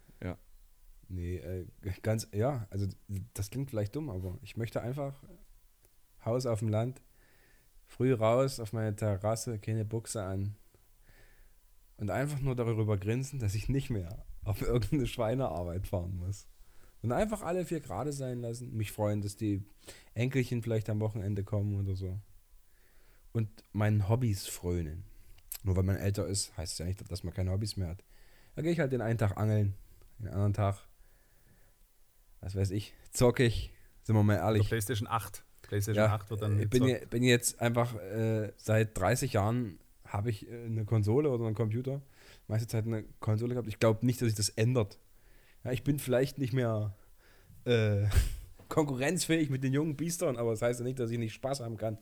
Nee, also das klingt vielleicht dumm, aber ich möchte einfach Haus auf dem Land, früh raus auf meine Terrasse, keine Buchse an und einfach nur darüber grinsen, dass ich nicht mehr auf irgendeine Schweinearbeit fahren muss. Und einfach alle 4 Grade sein lassen, mich freuen, dass die Enkelchen vielleicht am Wochenende kommen oder so. Und meinen Hobbys frönen. Nur weil man älter ist, heißt es ja nicht, dass man keine Hobbys mehr hat. Da gehe ich halt den einen Tag angeln, den anderen Tag, was weiß ich, zocke ich, sind wir mal Also ehrlich. PlayStation 8. PlayStation 8 wird dann Ich bin jetzt einfach, seit 30 Jahren habe ich eine Konsole oder einen Computer. Meiste Zeit eine Konsole gehabt. Ich glaube nicht, dass sich das ändert. Ja, ich bin vielleicht nicht mehr konkurrenzfähig mit den jungen Biestern, aber das heißt ja nicht, dass ich nicht Spaß haben kann.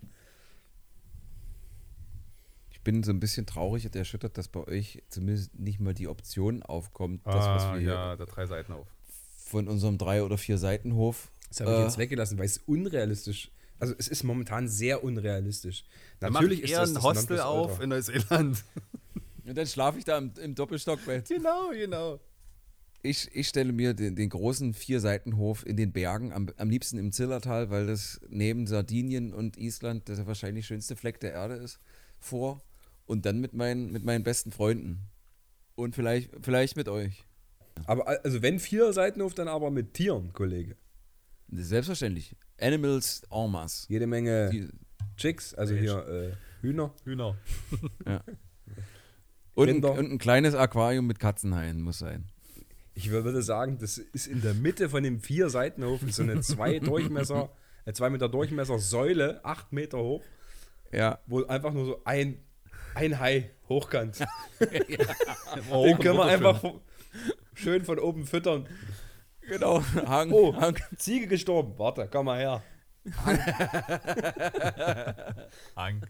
Ich bin so ein bisschen traurig und erschüttert, dass bei euch zumindest nicht mal die Option aufkommt, das, was wir ja, da 3 Seiten auf. von unserem 3- oder 4-Seiten-Hof. Das habe ich jetzt weggelassen, weil es unrealistisch, also es ist momentan sehr unrealistisch. Natürlich ist eher das ein das Hostel auf Nonplusultra. in Neuseeland. Und dann schlafe ich da im Doppelstockbett. Genau. Ich stelle mir den großen 4-Seiten-Hof in den Bergen, am liebsten im Zillertal, weil das neben Sardinien und Island der wahrscheinlich schönste Fleck der Erde ist, vor. Und dann mit meinen besten Freunden. Und vielleicht mit euch. Aber also wenn 4 Seitenhof, dann aber mit Tieren, Kollege. Selbstverständlich. Animals en masse. Jede Menge Die- Chicks, also hier Hühner. Hühner. Und Rinder. ein kleines Aquarium mit Katzenhaien muss sein. Ich würde sagen, das ist in der Mitte von dem 4 Seitenhof so eine 2 Meter Durchmesser Säule, 8 Meter hoch, Ja. wo einfach nur so ein Hai hochkant. Oh, Den können wir einfach Schön von oben füttern. Genau, Hang. Oh, Ziege gestorben. Warte, komm mal her. Hang.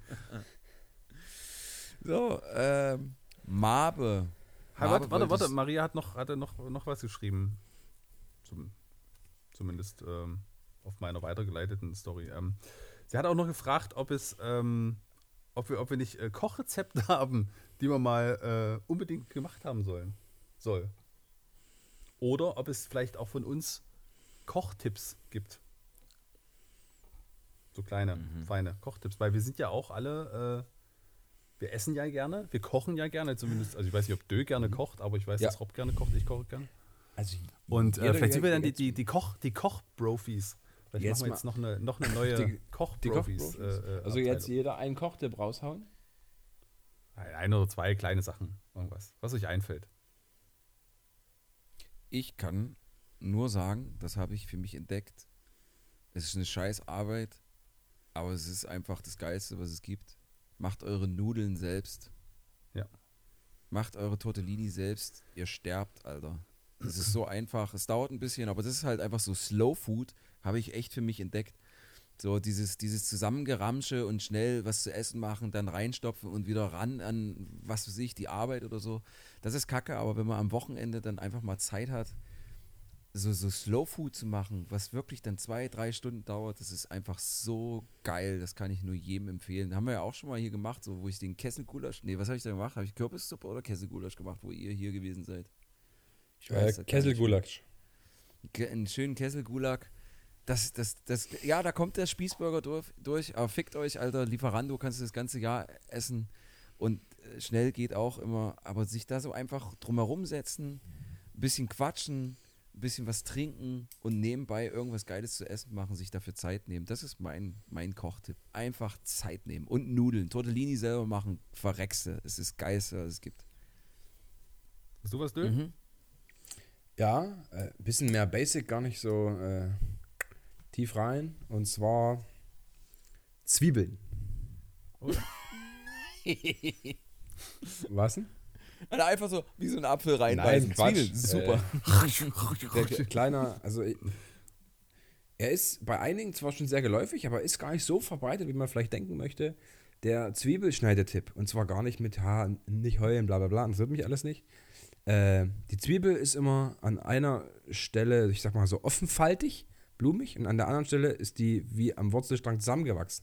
So, Mabe. Warte, Maria hatte noch was geschrieben. Zumindest auf meiner weitergeleiteten Story. Sie hat auch noch gefragt, ob wir nicht Kochrezepte haben, die man mal unbedingt gemacht haben soll. Oder ob es vielleicht auch von uns Kochtipps gibt. So kleine, feine Kochtipps. Weil wir sind ja auch alle, wir essen ja gerne, wir kochen ja gerne, zumindest, also ich weiß nicht, ob Dö gerne kocht, aber ich weiß, dass Rob gerne kocht, ich koche gerne. Also Und vielleicht sind wir dann die Koch-Profis. Vielleicht machen wir jetzt noch eine neue Koch-Profis. Also jetzt jeder einen Kochtipp raushauen? Ein oder zwei kleine Sachen, irgendwas, was euch einfällt. Ich kann nur sagen, das habe ich für mich entdeckt. Es ist eine scheiß Arbeit, aber es ist einfach das Geilste, was es gibt. Macht eure Nudeln selbst. Ja. Macht eure Tortellini selbst. Ihr sterbt, Alter. Es ist so einfach. Es dauert ein bisschen, aber das ist halt einfach so Slow Food, habe ich echt für mich entdeckt. So dieses Zusammengeramsche und schnell was zu essen machen, dann reinstopfen und wieder ran an, was weiß ich, die Arbeit oder so. Das ist kacke, aber wenn man am Wochenende dann einfach mal Zeit hat, so Slow Food zu machen, was wirklich dann 2-3 Stunden dauert, das ist einfach so geil. Das kann ich nur jedem empfehlen. Haben wir ja auch schon mal hier gemacht, so wo ich den Kesselgulasch, was habe ich da gemacht? Habe ich Kürbissuppe oder Kesselgulasch gemacht, wo ihr hier gewesen seid? Ich weiß, Kesselgulasch. Einen schönen Kesselgulag. Ja, da kommt der Spießburger durch, aber fickt euch, Alter, Lieferando kannst du das ganze Jahr essen und schnell geht auch immer, aber sich da so einfach drumherum setzen, ein bisschen quatschen, ein bisschen was trinken und nebenbei irgendwas Geiles zu essen machen, sich dafür Zeit nehmen, das ist mein Kochtipp. Einfach Zeit nehmen und Nudeln, Tortellini selber machen, verreckste, es ist das Geilste, was es gibt. Hast du was, Dö? Mhm. Ja, ein bisschen mehr Basic, gar nicht so tief rein. Und zwar Zwiebeln. Oh. Was denn? Also einfach so wie so ein Apfel reinbeißen. Quatsch. Zwiebeln, super. Der kleiner, also er ist bei einigen zwar schon sehr geläufig, aber ist gar nicht so verbreitet, wie man vielleicht denken möchte. Der Zwiebelschneidetipp. Und zwar gar nicht mit nicht heulen, bla bla bla. Das wird mich alles nicht. Die Zwiebel ist immer an einer Stelle, ich sag mal so offenfaltig, blumig, und an der anderen Stelle ist die wie am Wurzelstrang zusammengewachsen.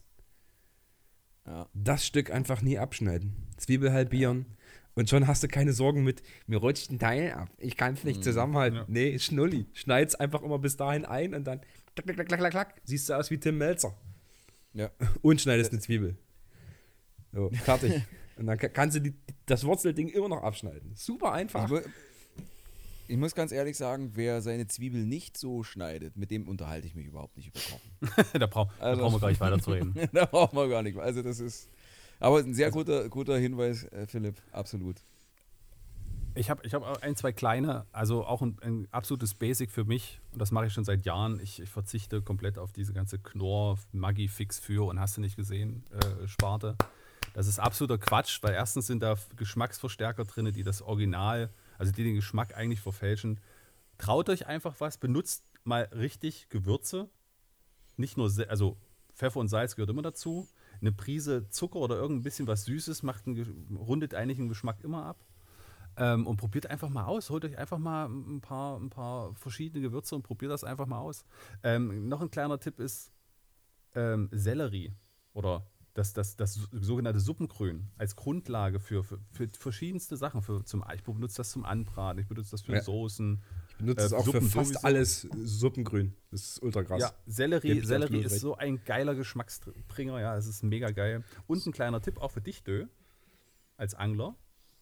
Ja. Das Stück einfach nie abschneiden. Zwiebel halbieren und schon hast du keine Sorgen mit, mir rutscht ein Teil ab, ich kann es nicht zusammenhalten. Ja. Nee, Schnulli. Schneid's einfach immer bis dahin ein und dann klack, klack, klack, klack, klack, siehst du aus wie Tim Melzer. Ja. Und schneidest eine Zwiebel. So, fertig. Und dann kannst du das Wurzelding immer noch abschneiden. Super einfach. Ich muss ganz ehrlich sagen, wer seine Zwiebel nicht so schneidet, mit dem unterhalte ich mich überhaupt nicht über Kochen. Da brauchen wir gar nicht weiter zu reden. Da brauchen wir gar nicht. Also das ist, aber ein sehr guter Hinweis, Philipp, absolut. Ich hab auch ein, zwei kleine, also auch ein absolutes Basic für mich, und das mache ich schon seit Jahren. Ich verzichte komplett auf diese ganze Knorr, Maggi, Fix für und hast du nicht gesehen, Sparte. Das ist absoluter Quatsch, weil erstens sind da Geschmacksverstärker drin, die das Original, also die den Geschmack eigentlich verfälschen. Traut euch einfach was, benutzt mal richtig Gewürze. Nicht nur, also Pfeffer und Salz gehört immer dazu. Eine Prise Zucker oder irgendein bisschen was Süßes rundet eigentlich den Geschmack immer ab. Und probiert einfach mal aus. Holt euch einfach mal ein paar verschiedene Gewürze und probiert das einfach mal aus. Noch ein kleiner Tipp ist Sellerie oder das sogenannte Suppengrün als Grundlage für verschiedenste Sachen. Ich benutze das zum Anbraten, ich benutze das für Soßen. Ich benutze das auch Suppen für fast sowieso. alles Suppengrün. Das ist ultra krass. Ja, Sellerie Gebe ich absolut ist recht. so ein geiler Geschmacksbringer, ja, es ist mega geil. Und ein kleiner Tipp auch für dich, Dö, als Angler.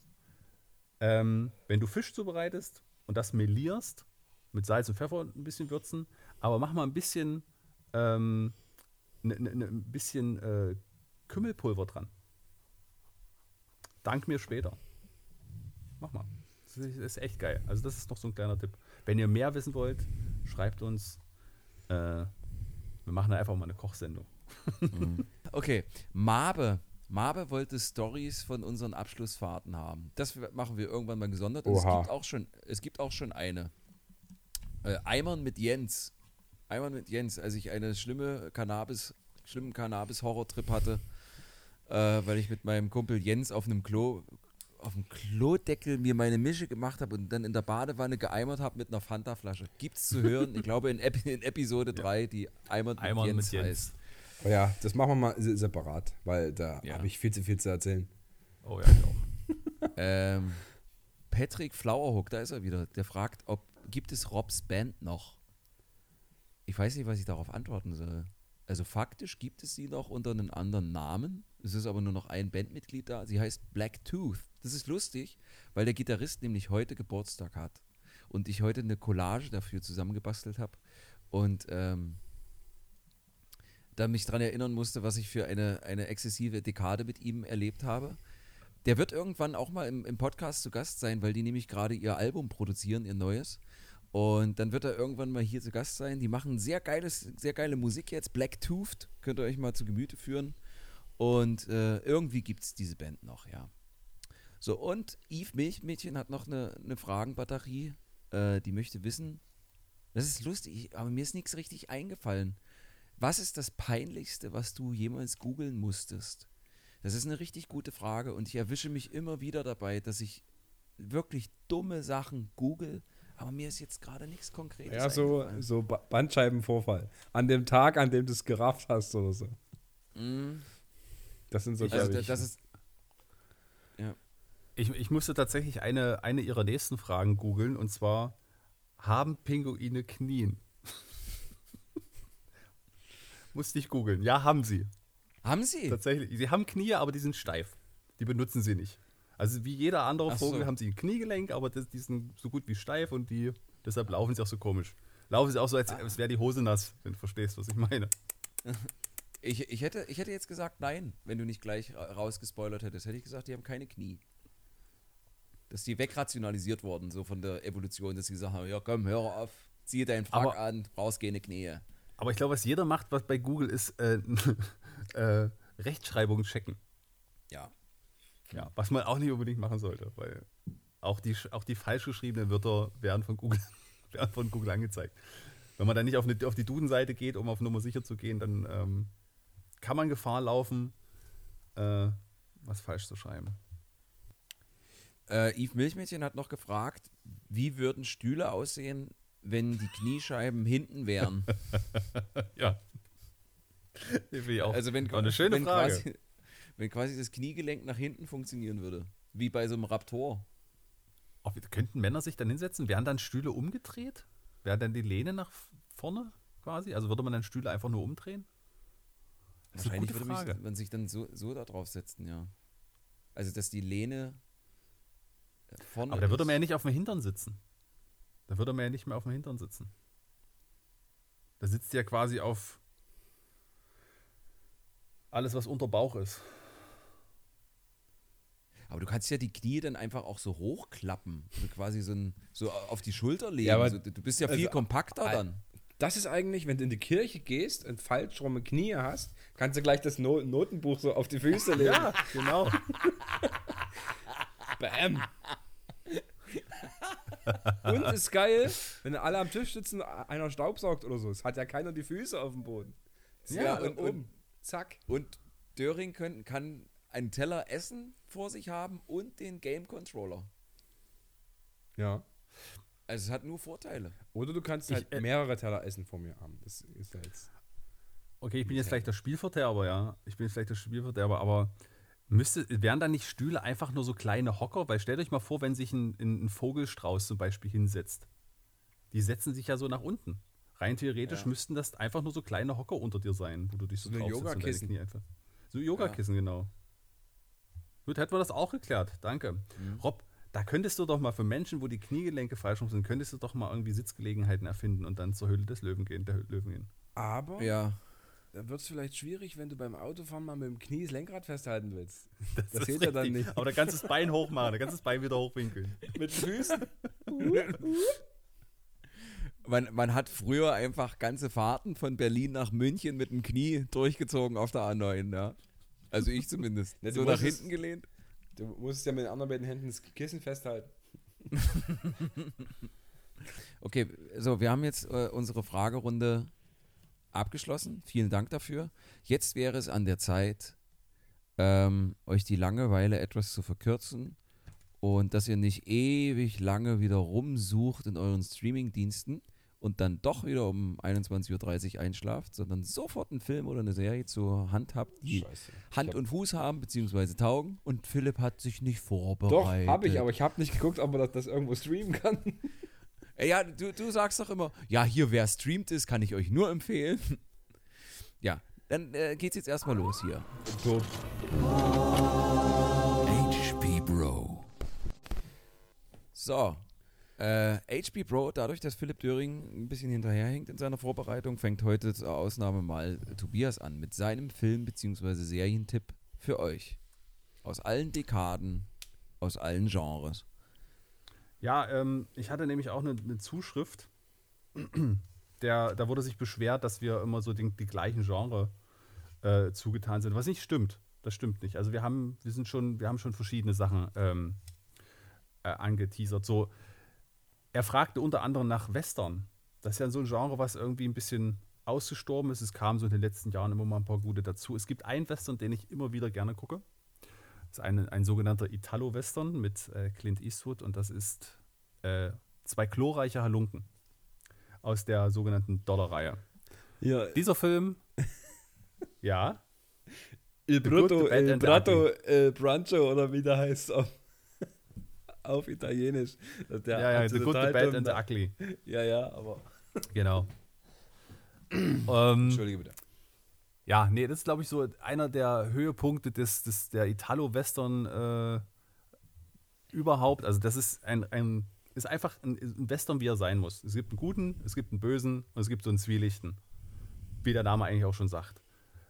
Wenn du Fisch zubereitest und das melierst, mit Salz und Pfeffer und ein bisschen Würzen, aber mach mal ein bisschen Kümmelpulver dran. Dank mir später. Mach mal. Das ist echt geil. Also das ist noch so ein kleiner Tipp. Wenn ihr mehr wissen wollt, schreibt uns. Wir machen da einfach mal eine Kochsendung. Okay, Mabe. Mabe wollte Stories von unseren Abschlussfahrten haben. Das machen wir irgendwann mal gesondert. Und Oha. es gibt auch schon eine. Eimern mit Jens. Eimern mit Jens, als ich einen schlimmen Cannabis-Horror-Trip hatte, weil ich mit meinem Kumpel Jens auf dem Klodeckel mir meine Mische gemacht habe und dann in der Badewanne geeimert habe mit einer Fanta-Flasche. Gibt's zu hören, ich glaube in Episode 3, die Eimern mit Jens heißt. Oh ja, das machen wir mal separat, weil da Ja. habe ich viel zu erzählen. Oh ja, ich auch. Patrick Flowerhook, da ist er wieder, der fragt, gibt es Robs Band noch? Ich weiß nicht, was ich darauf antworten soll. Also faktisch gibt es sie noch unter einem anderen Namen. Es ist aber nur noch ein Bandmitglied da. Sie heißt Black Tooth. Das ist lustig, weil der Gitarrist nämlich heute Geburtstag hat. Und ich heute eine Collage dafür zusammengebastelt habe. Und da mich daran erinnern musste, was ich für eine exzessive Dekade mit ihm erlebt habe. Der wird irgendwann auch mal im Podcast zu Gast sein, weil die nämlich gerade ihr Album produzieren, ihr neues. Und dann wird er irgendwann mal hier zu Gast sein. Die machen sehr geile Musik jetzt. Black Toothed, könnt ihr euch mal zu Gemüte führen. Und irgendwie gibt es diese Band noch, ja. So, und Yves Milchmädchen hat noch eine Fragenbatterie. Die möchte wissen, das ist lustig, aber mir ist nichts richtig eingefallen. Was ist das Peinlichste, was du jemals googeln musstest? Das ist eine richtig gute Frage und ich erwische mich immer wieder dabei, dass ich wirklich dumme Sachen google, aber mir ist jetzt gerade nichts Konkretes Ja, eingefallen. so Bandscheibenvorfall. An dem Tag, an dem du es gerafft hast oder so. Das sind so, Also glaub ich, das ist, ja. Ich musste tatsächlich eine ihrer nächsten Fragen googeln und zwar: Haben Pinguine Knien? Musste ich googeln. Ja, haben sie. Haben sie? Tatsächlich. Sie haben Knie, aber die sind steif. Die benutzen sie nicht. Also wie jeder andere Ach Vogel so. haben sie ein Kniegelenk, aber die sind so gut wie steif und deshalb laufen sie auch so komisch. Laufen sie auch so, als wäre die Hose nass, wenn du verstehst, was ich meine. Ich hätte jetzt gesagt nein, wenn du nicht gleich rausgespoilert hättest. Hätte ich gesagt, die haben keine Knie. Dass die wegrationalisiert wurden, so von der Evolution, dass sie gesagt haben, ja komm, hör auf, ziehe deinen Frack Aber- an, du brauchst keine Knie. Aber ich glaube, was jeder macht, was bei Google ist, Rechtschreibung checken. Ja. Ja, was man auch nicht unbedingt machen sollte, weil auch die falsch geschriebenen Wörter werden von Google angezeigt. Wenn man dann nicht auf die Duden-Seite geht, um auf Nummer sicher zu gehen, dann kann man Gefahr laufen, was falsch zu schreiben. Yves Milchmädchen hat noch gefragt, wie würden Stühle aussehen, wenn die Kniescheiben hinten wären? Ja. Die finde ich auch. Also wenn, War eine schöne wenn Frage. wenn quasi das Kniegelenk nach hinten funktionieren würde. Wie bei so einem Raptor. Könnten Männer sich dann hinsetzen? Wären dann Stühle umgedreht? Wäre dann die Lehne nach vorne quasi? Also würde man dann Stühle einfach nur umdrehen? Das ist eine Wahrscheinlich gute würde Frage. man sich dann so da drauf setzen, ja. Also dass die Lehne vorne Aber da würde ist. man ja nicht auf dem Hintern sitzen. Da würde man ja nicht mehr auf dem Hintern sitzen. Da sitzt ja quasi auf alles, was unter Bauch ist. Aber du kannst ja die Knie dann einfach auch so hochklappen. Also quasi so auf die Schulter legen. Ja, aber- so, du bist ja viel also, kompakter dann. Das ist eigentlich, wenn du in die Kirche gehst und falsch rum Knie hast, kannst du gleich das Notenbuch so auf die Füße legen. Ja, genau. Bam. Und ist geil, wenn alle am Tisch sitzen, einer staubsaugt oder so. Es hat ja keiner die Füße auf dem Boden. Ja, und und- oben. Zack. Und Döring kann einen Teller Essen vor sich haben und den Game Controller. Ja. Also es hat nur Vorteile. Oder du kannst halt mehrere Teller Essen vor mir haben. Das ist ja jetzt. Okay, ich bin jetzt vielleicht der Spielverderber, ja. Ich bin vielleicht der Spielverderber, aber wären da nicht Stühle einfach nur so kleine Hocker? Weil stellt euch mal vor, wenn sich ein Vogelstrauß zum Beispiel hinsetzt. Die setzen sich ja so nach unten. Rein theoretisch Ja. müssten das einfach nur so kleine Hocker unter dir sein, wo du dich so So eine drauf sitzt und deine Yogakissen. Knie einfach. So Yogakissen, genau. Gut, hätten wir das auch geklärt. Danke. Rob, da könntest du doch mal für Menschen, wo die Kniegelenke falsch rum sind, könntest du doch mal irgendwie Sitzgelegenheiten erfinden und dann zur Höhle des Löwen gehen, Aber Ja. da wird es vielleicht schwierig, wenn du beim Autofahren mal mit dem Knie das Lenkrad festhalten willst. Das ist hilft ja dann richtig. nicht. Aber da kannst du das Bein hochmachen, da kannst du das Bein wieder hochwinkeln. Mit Füßen. Man hat früher einfach ganze Fahrten von Berlin nach München mit dem Knie durchgezogen auf der A9, ja. Also ich zumindest. Ne, So nach hinten gelehnt. Du musst ja mit den anderen beiden Händen das Kissen festhalten. Okay, so, wir haben jetzt unsere Fragerunde abgeschlossen. Vielen Dank dafür. Jetzt wäre es an der Zeit, euch die Langeweile etwas zu verkürzen und dass ihr nicht ewig lange wieder rumsucht in euren Streamingdiensten und dann doch wieder um 21.30 Uhr einschlaft, sondern sofort einen Film oder eine Serie zur Hand habt, die Scheiße. Hand und Fuß haben, beziehungsweise taugen. Und Philipp hat sich nicht Doch, vorbereitet. habe ich, aber ich habe nicht geguckt, ob man das irgendwo streamen kann. Ja, du sagst doch immer, ja, hier, wer streamt ist, kann ich euch nur empfehlen. Ja, dann geht's jetzt erstmal los hier. So. HP Bro. So, HP Bro, dadurch, dass Philipp Döring ein bisschen hinterherhinkt in seiner Vorbereitung, fängt heute zur Ausnahme mal Tobias an mit seinem Film- bzw. Serientipp für euch. Aus allen Dekaden, aus allen Genres. Ja, ich hatte nämlich auch eine Zuschrift, da wurde sich beschwert, dass wir immer so die gleichen Genre zugetan sind, was nicht stimmt. Das stimmt nicht. Also wir haben schon verschiedene Sachen angeteasert. So, er fragte unter anderem nach Western. Das ist ja so ein Genre, was irgendwie ein bisschen ausgestorben ist. Es kam so in den letzten Jahren immer mal ein paar gute dazu. Es gibt einen Western, den ich immer wieder gerne gucke. Das ist ein sogenannter Italo-Western mit Clint Eastwood und das ist Zwei glorreiche Halunken aus der sogenannten Dollar-Reihe. Ja, Dieser Film, ja, Il The Good, Brutto, the Bad Il and the Bratto, Ugly. Il Brancho oder wie der heißt auf Italienisch. Der The Good, the Bad and the Ugly. Ja, aber. Genau. Entschuldige bitte. Ja, nee, das ist, glaube ich, so einer der Höhepunkte der Italo-Western überhaupt. Also das ist ist einfach ein Western, wie er sein muss. Es gibt einen guten, es gibt einen bösen und es gibt so einen zwielichten. Wie der Name eigentlich auch schon sagt.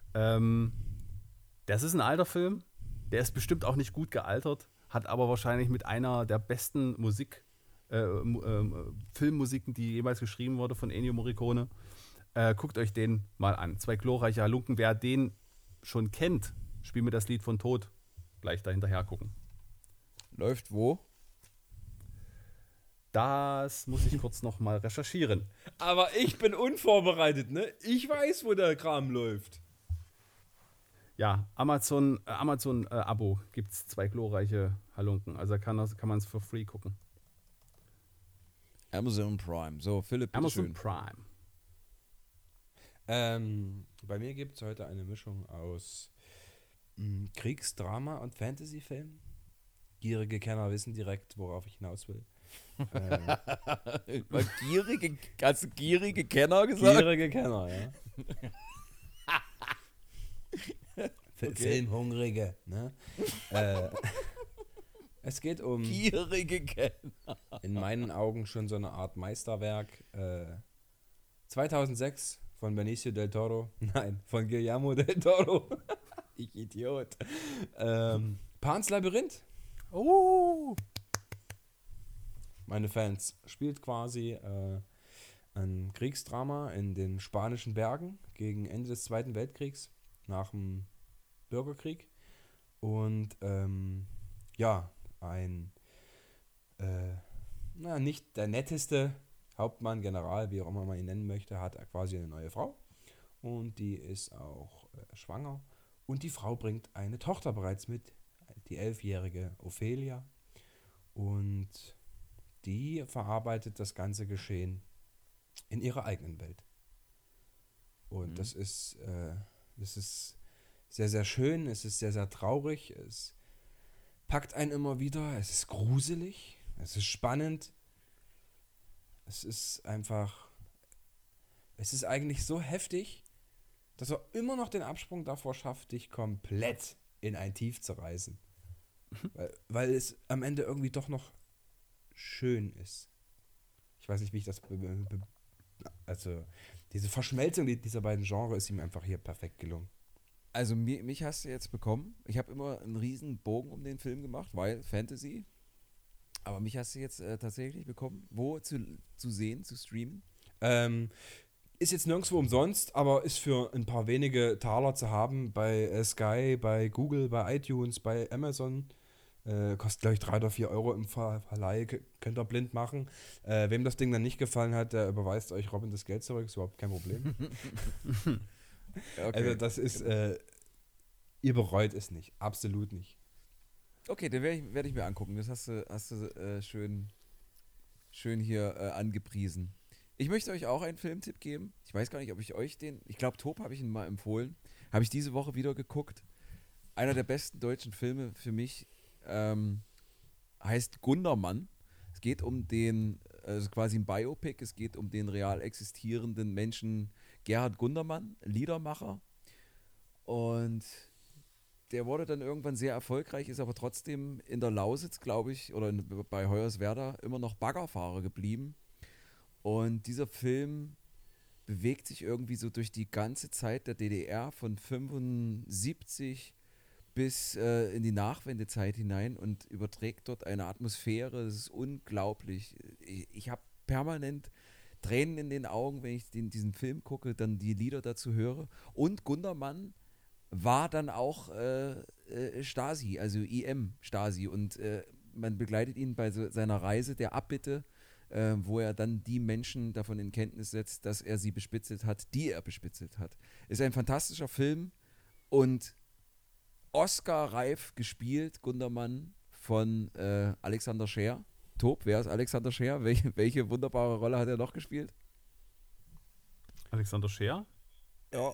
Das ist ein alter Film. Der ist bestimmt auch nicht gut gealtert, hat aber wahrscheinlich mit einer der besten Filmmusiken, die jemals geschrieben wurde von Ennio Morricone. Guckt euch den mal an. Zwei glorreiche Halunken. Wer den schon kennt, spielt mir das Lied von Tod. Gleich dahinterher gucken. Läuft wo? Das muss ich kurz noch mal recherchieren. Aber ich bin unvorbereitet, ne? Ich weiß, wo der Kram läuft. Ja, Amazon-Abo gibt es zwei glorreiche Halunken. Also kann man es for free gucken. Amazon Prime. So, Philipp, bitte Amazon schön. Prime. Bei mir gibt es heute eine Mischung aus Kriegsdrama und Fantasyfilm. Gierige Kenner wissen direkt, worauf ich hinaus will. Hast du gierige Kenner gesagt? Gierige Kenner, ja. Filmhungrige, ne? Es geht um Gierige Kenner. in meinen Augen schon so eine Art Meisterwerk. 2006 von Benicio del Toro. Nein, von Guillermo del Toro. Ich Idiot. Pans Labyrinth. Oh! Meine Fans. Spielt quasi ein Kriegsdrama in den spanischen Bergen gegen Ende des Zweiten Weltkriegs, nach dem Bürgerkrieg. Und ja, nicht der netteste Hauptmann, General, wie auch immer man ihn nennen möchte, hat quasi eine neue Frau. Und die ist auch schwanger. Und die Frau bringt eine Tochter bereits mit, die 11-jährige Ophelia. Und die verarbeitet das ganze Geschehen in ihrer eigenen Welt. Und das ist sehr, sehr schön, es ist sehr, sehr traurig, es packt einen immer wieder, es ist gruselig, es ist spannend, es ist eigentlich so heftig, dass er immer noch den Absprung davor schafft, dich komplett in ein Tief zu reißen. Weil es am Ende irgendwie doch noch schön ist. Ich weiß nicht, wie ich das also diese Verschmelzung dieser beiden Genres ist ihm einfach hier perfekt gelungen. Also mich hast du jetzt bekommen. Ich habe immer einen riesen Bogen um den Film gemacht, weil Fantasy. Aber mich hast du jetzt tatsächlich bekommen. Wo zu sehen, zu streamen? Ist jetzt nirgendwo umsonst, aber ist für ein paar wenige Taler zu haben bei Sky, bei Google, bei iTunes, bei Amazon. Kostet, glaube ich, 3 oder 4 Euro im Verleih. Könnt ihr blind machen. Wem das Ding dann nicht gefallen hat, der überweist euch Robin das Geld zurück. Ist überhaupt kein Problem. Okay. Also das ist, ihr bereut es nicht. Absolut nicht. Okay, den werd ich mir angucken. Das hast du schön hier angepriesen. Ich möchte euch auch einen Filmtipp geben. Ich weiß gar nicht, ob ich euch ich glaube, Top habe ich ihn mal empfohlen. Habe ich diese Woche wieder geguckt. Einer der besten deutschen Filme für mich heißt Gundermann. Es geht also quasi ein Biopic, es geht um den real existierenden Menschen Gerhard Gundermann, Liedermacher. Und der wurde dann irgendwann sehr erfolgreich, ist aber trotzdem in der Lausitz, glaube ich, oder bei Hoyerswerda immer noch Baggerfahrer geblieben. Und dieser Film bewegt sich irgendwie so durch die ganze Zeit der DDR von 75 bis in die Nachwendezeit hinein und überträgt dort eine Atmosphäre, das ist unglaublich. Ich habe permanent Tränen in den Augen, wenn ich diesen Film gucke, dann die Lieder dazu höre. Und Gundermann war dann auch Stasi, also IM-Stasi. Und man begleitet ihn bei seiner Reise der Abbitte, wo er dann die Menschen davon in Kenntnis setzt, dass er sie bespitzelt hat, die er bespitzelt hat. Ist ein fantastischer Film und Oscar-reif gespielt, Gundermann, von Alexander Scheer. Top, wer ist Alexander Scheer? Welche wunderbare Rolle hat er noch gespielt? Alexander Scheer? Ja.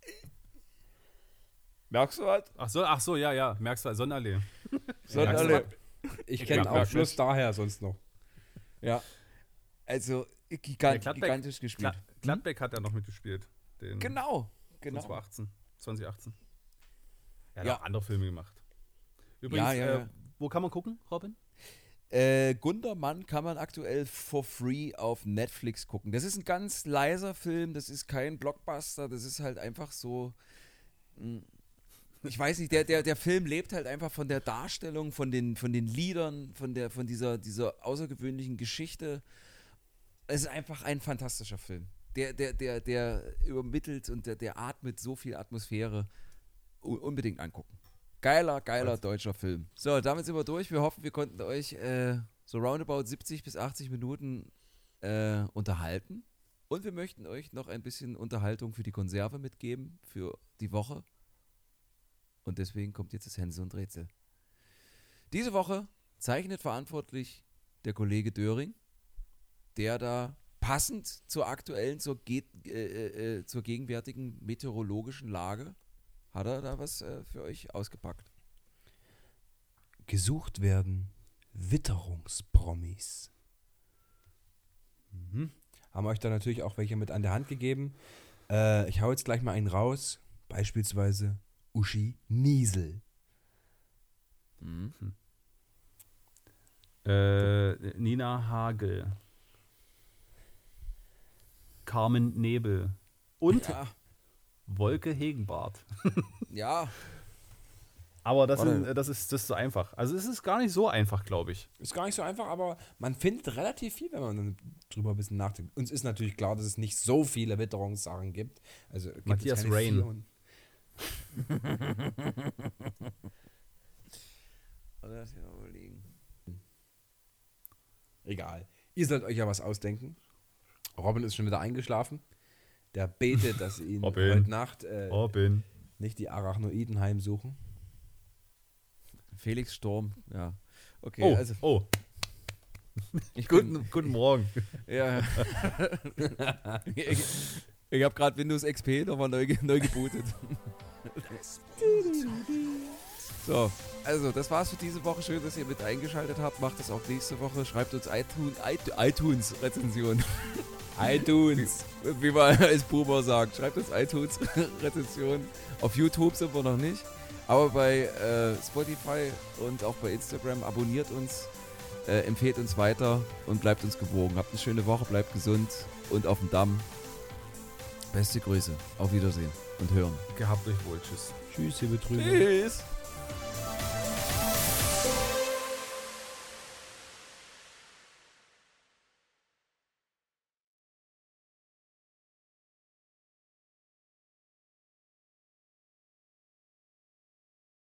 Merkst du was? Ach so, ja. Merkst du, Sonnenallee. Sonnenallee. Ich kenne auch Schluss daher sonst noch. Ja. Also, gigantisch gespielt. Gladbeck hat er noch mitgespielt. Genau. 2018. Er hat Ja. auch andere Filme gemacht. Übrigens, Ja. wo kann man gucken, Robin? Gundermann kann man aktuell for free auf Netflix gucken. Das ist ein ganz leiser Film, das ist kein Blockbuster, das ist halt einfach so, ich weiß nicht, der Film lebt halt einfach von der Darstellung, von den Liedern, von dieser außergewöhnlichen Geschichte. Es ist einfach ein fantastischer Film. Der übermittelt und der atmet so viel Atmosphäre. Unbedingt angucken. Geiler deutscher Film. So, damit sind wir durch. Wir hoffen, wir konnten euch so roundabout 70 bis 80 Minuten unterhalten. Und wir möchten euch noch ein bisschen Unterhaltung für die Konserve mitgeben, für die Woche. Und deswegen kommt jetzt das Hänsel und Rätsel. Diese Woche zeichnet verantwortlich der Kollege Döring, der da passend zur aktuellen, zur gegenwärtigen meteorologischen Lage, hat er da was für euch ausgepackt. Gesucht werden Witterungspromis. Haben euch da natürlich auch welche mit an der Hand gegeben. Ich hau jetzt gleich mal einen raus. Beispielsweise Uschi Niesel. Nina Hagel. Carmen Nebel. Und Ja. Wolke Hegenbart. Ja, Aber das Warte. ist so einfach. Also es ist gar nicht so einfach, glaube ich. Ist gar nicht so einfach, aber man findet relativ viel, wenn man dann drüber ein bisschen nachdenkt. Uns ist natürlich klar, dass es nicht so viele Witterungssachen gibt. Also gibt Matthias es keine Rain. 4 und- lass mich mal überlegen. Egal. Ihr sollt euch ja was ausdenken. Robin ist schon wieder eingeschlafen. Der betet, dass ihn Robin. heute Nacht Robin. nicht die Arachnoiden heimsuchen. Felix Sturm, ja. Okay, also ich bin, Guten Morgen. ja. ich habe gerade Windows XP nochmal neu gebootet. So, also das war's für diese Woche. Schön, dass ihr mit eingeschaltet habt. Macht das auch nächste Woche. Schreibt uns iTunes-Rezensionen. iTunes. Wie man als Boomer sagt. Schreibt uns iTunes-Rezensionen. Auf YouTube sind wir noch nicht. Aber bei Spotify und auch bei Instagram abonniert uns, empfehlt uns weiter und bleibt uns gewogen. Habt eine schöne Woche, bleibt gesund und auf dem Damm. Beste Grüße. Auf Wiedersehen und hören. Gehabt euch wohl. Tschüss. Tschüss, ihr Betrüger. Tschüss.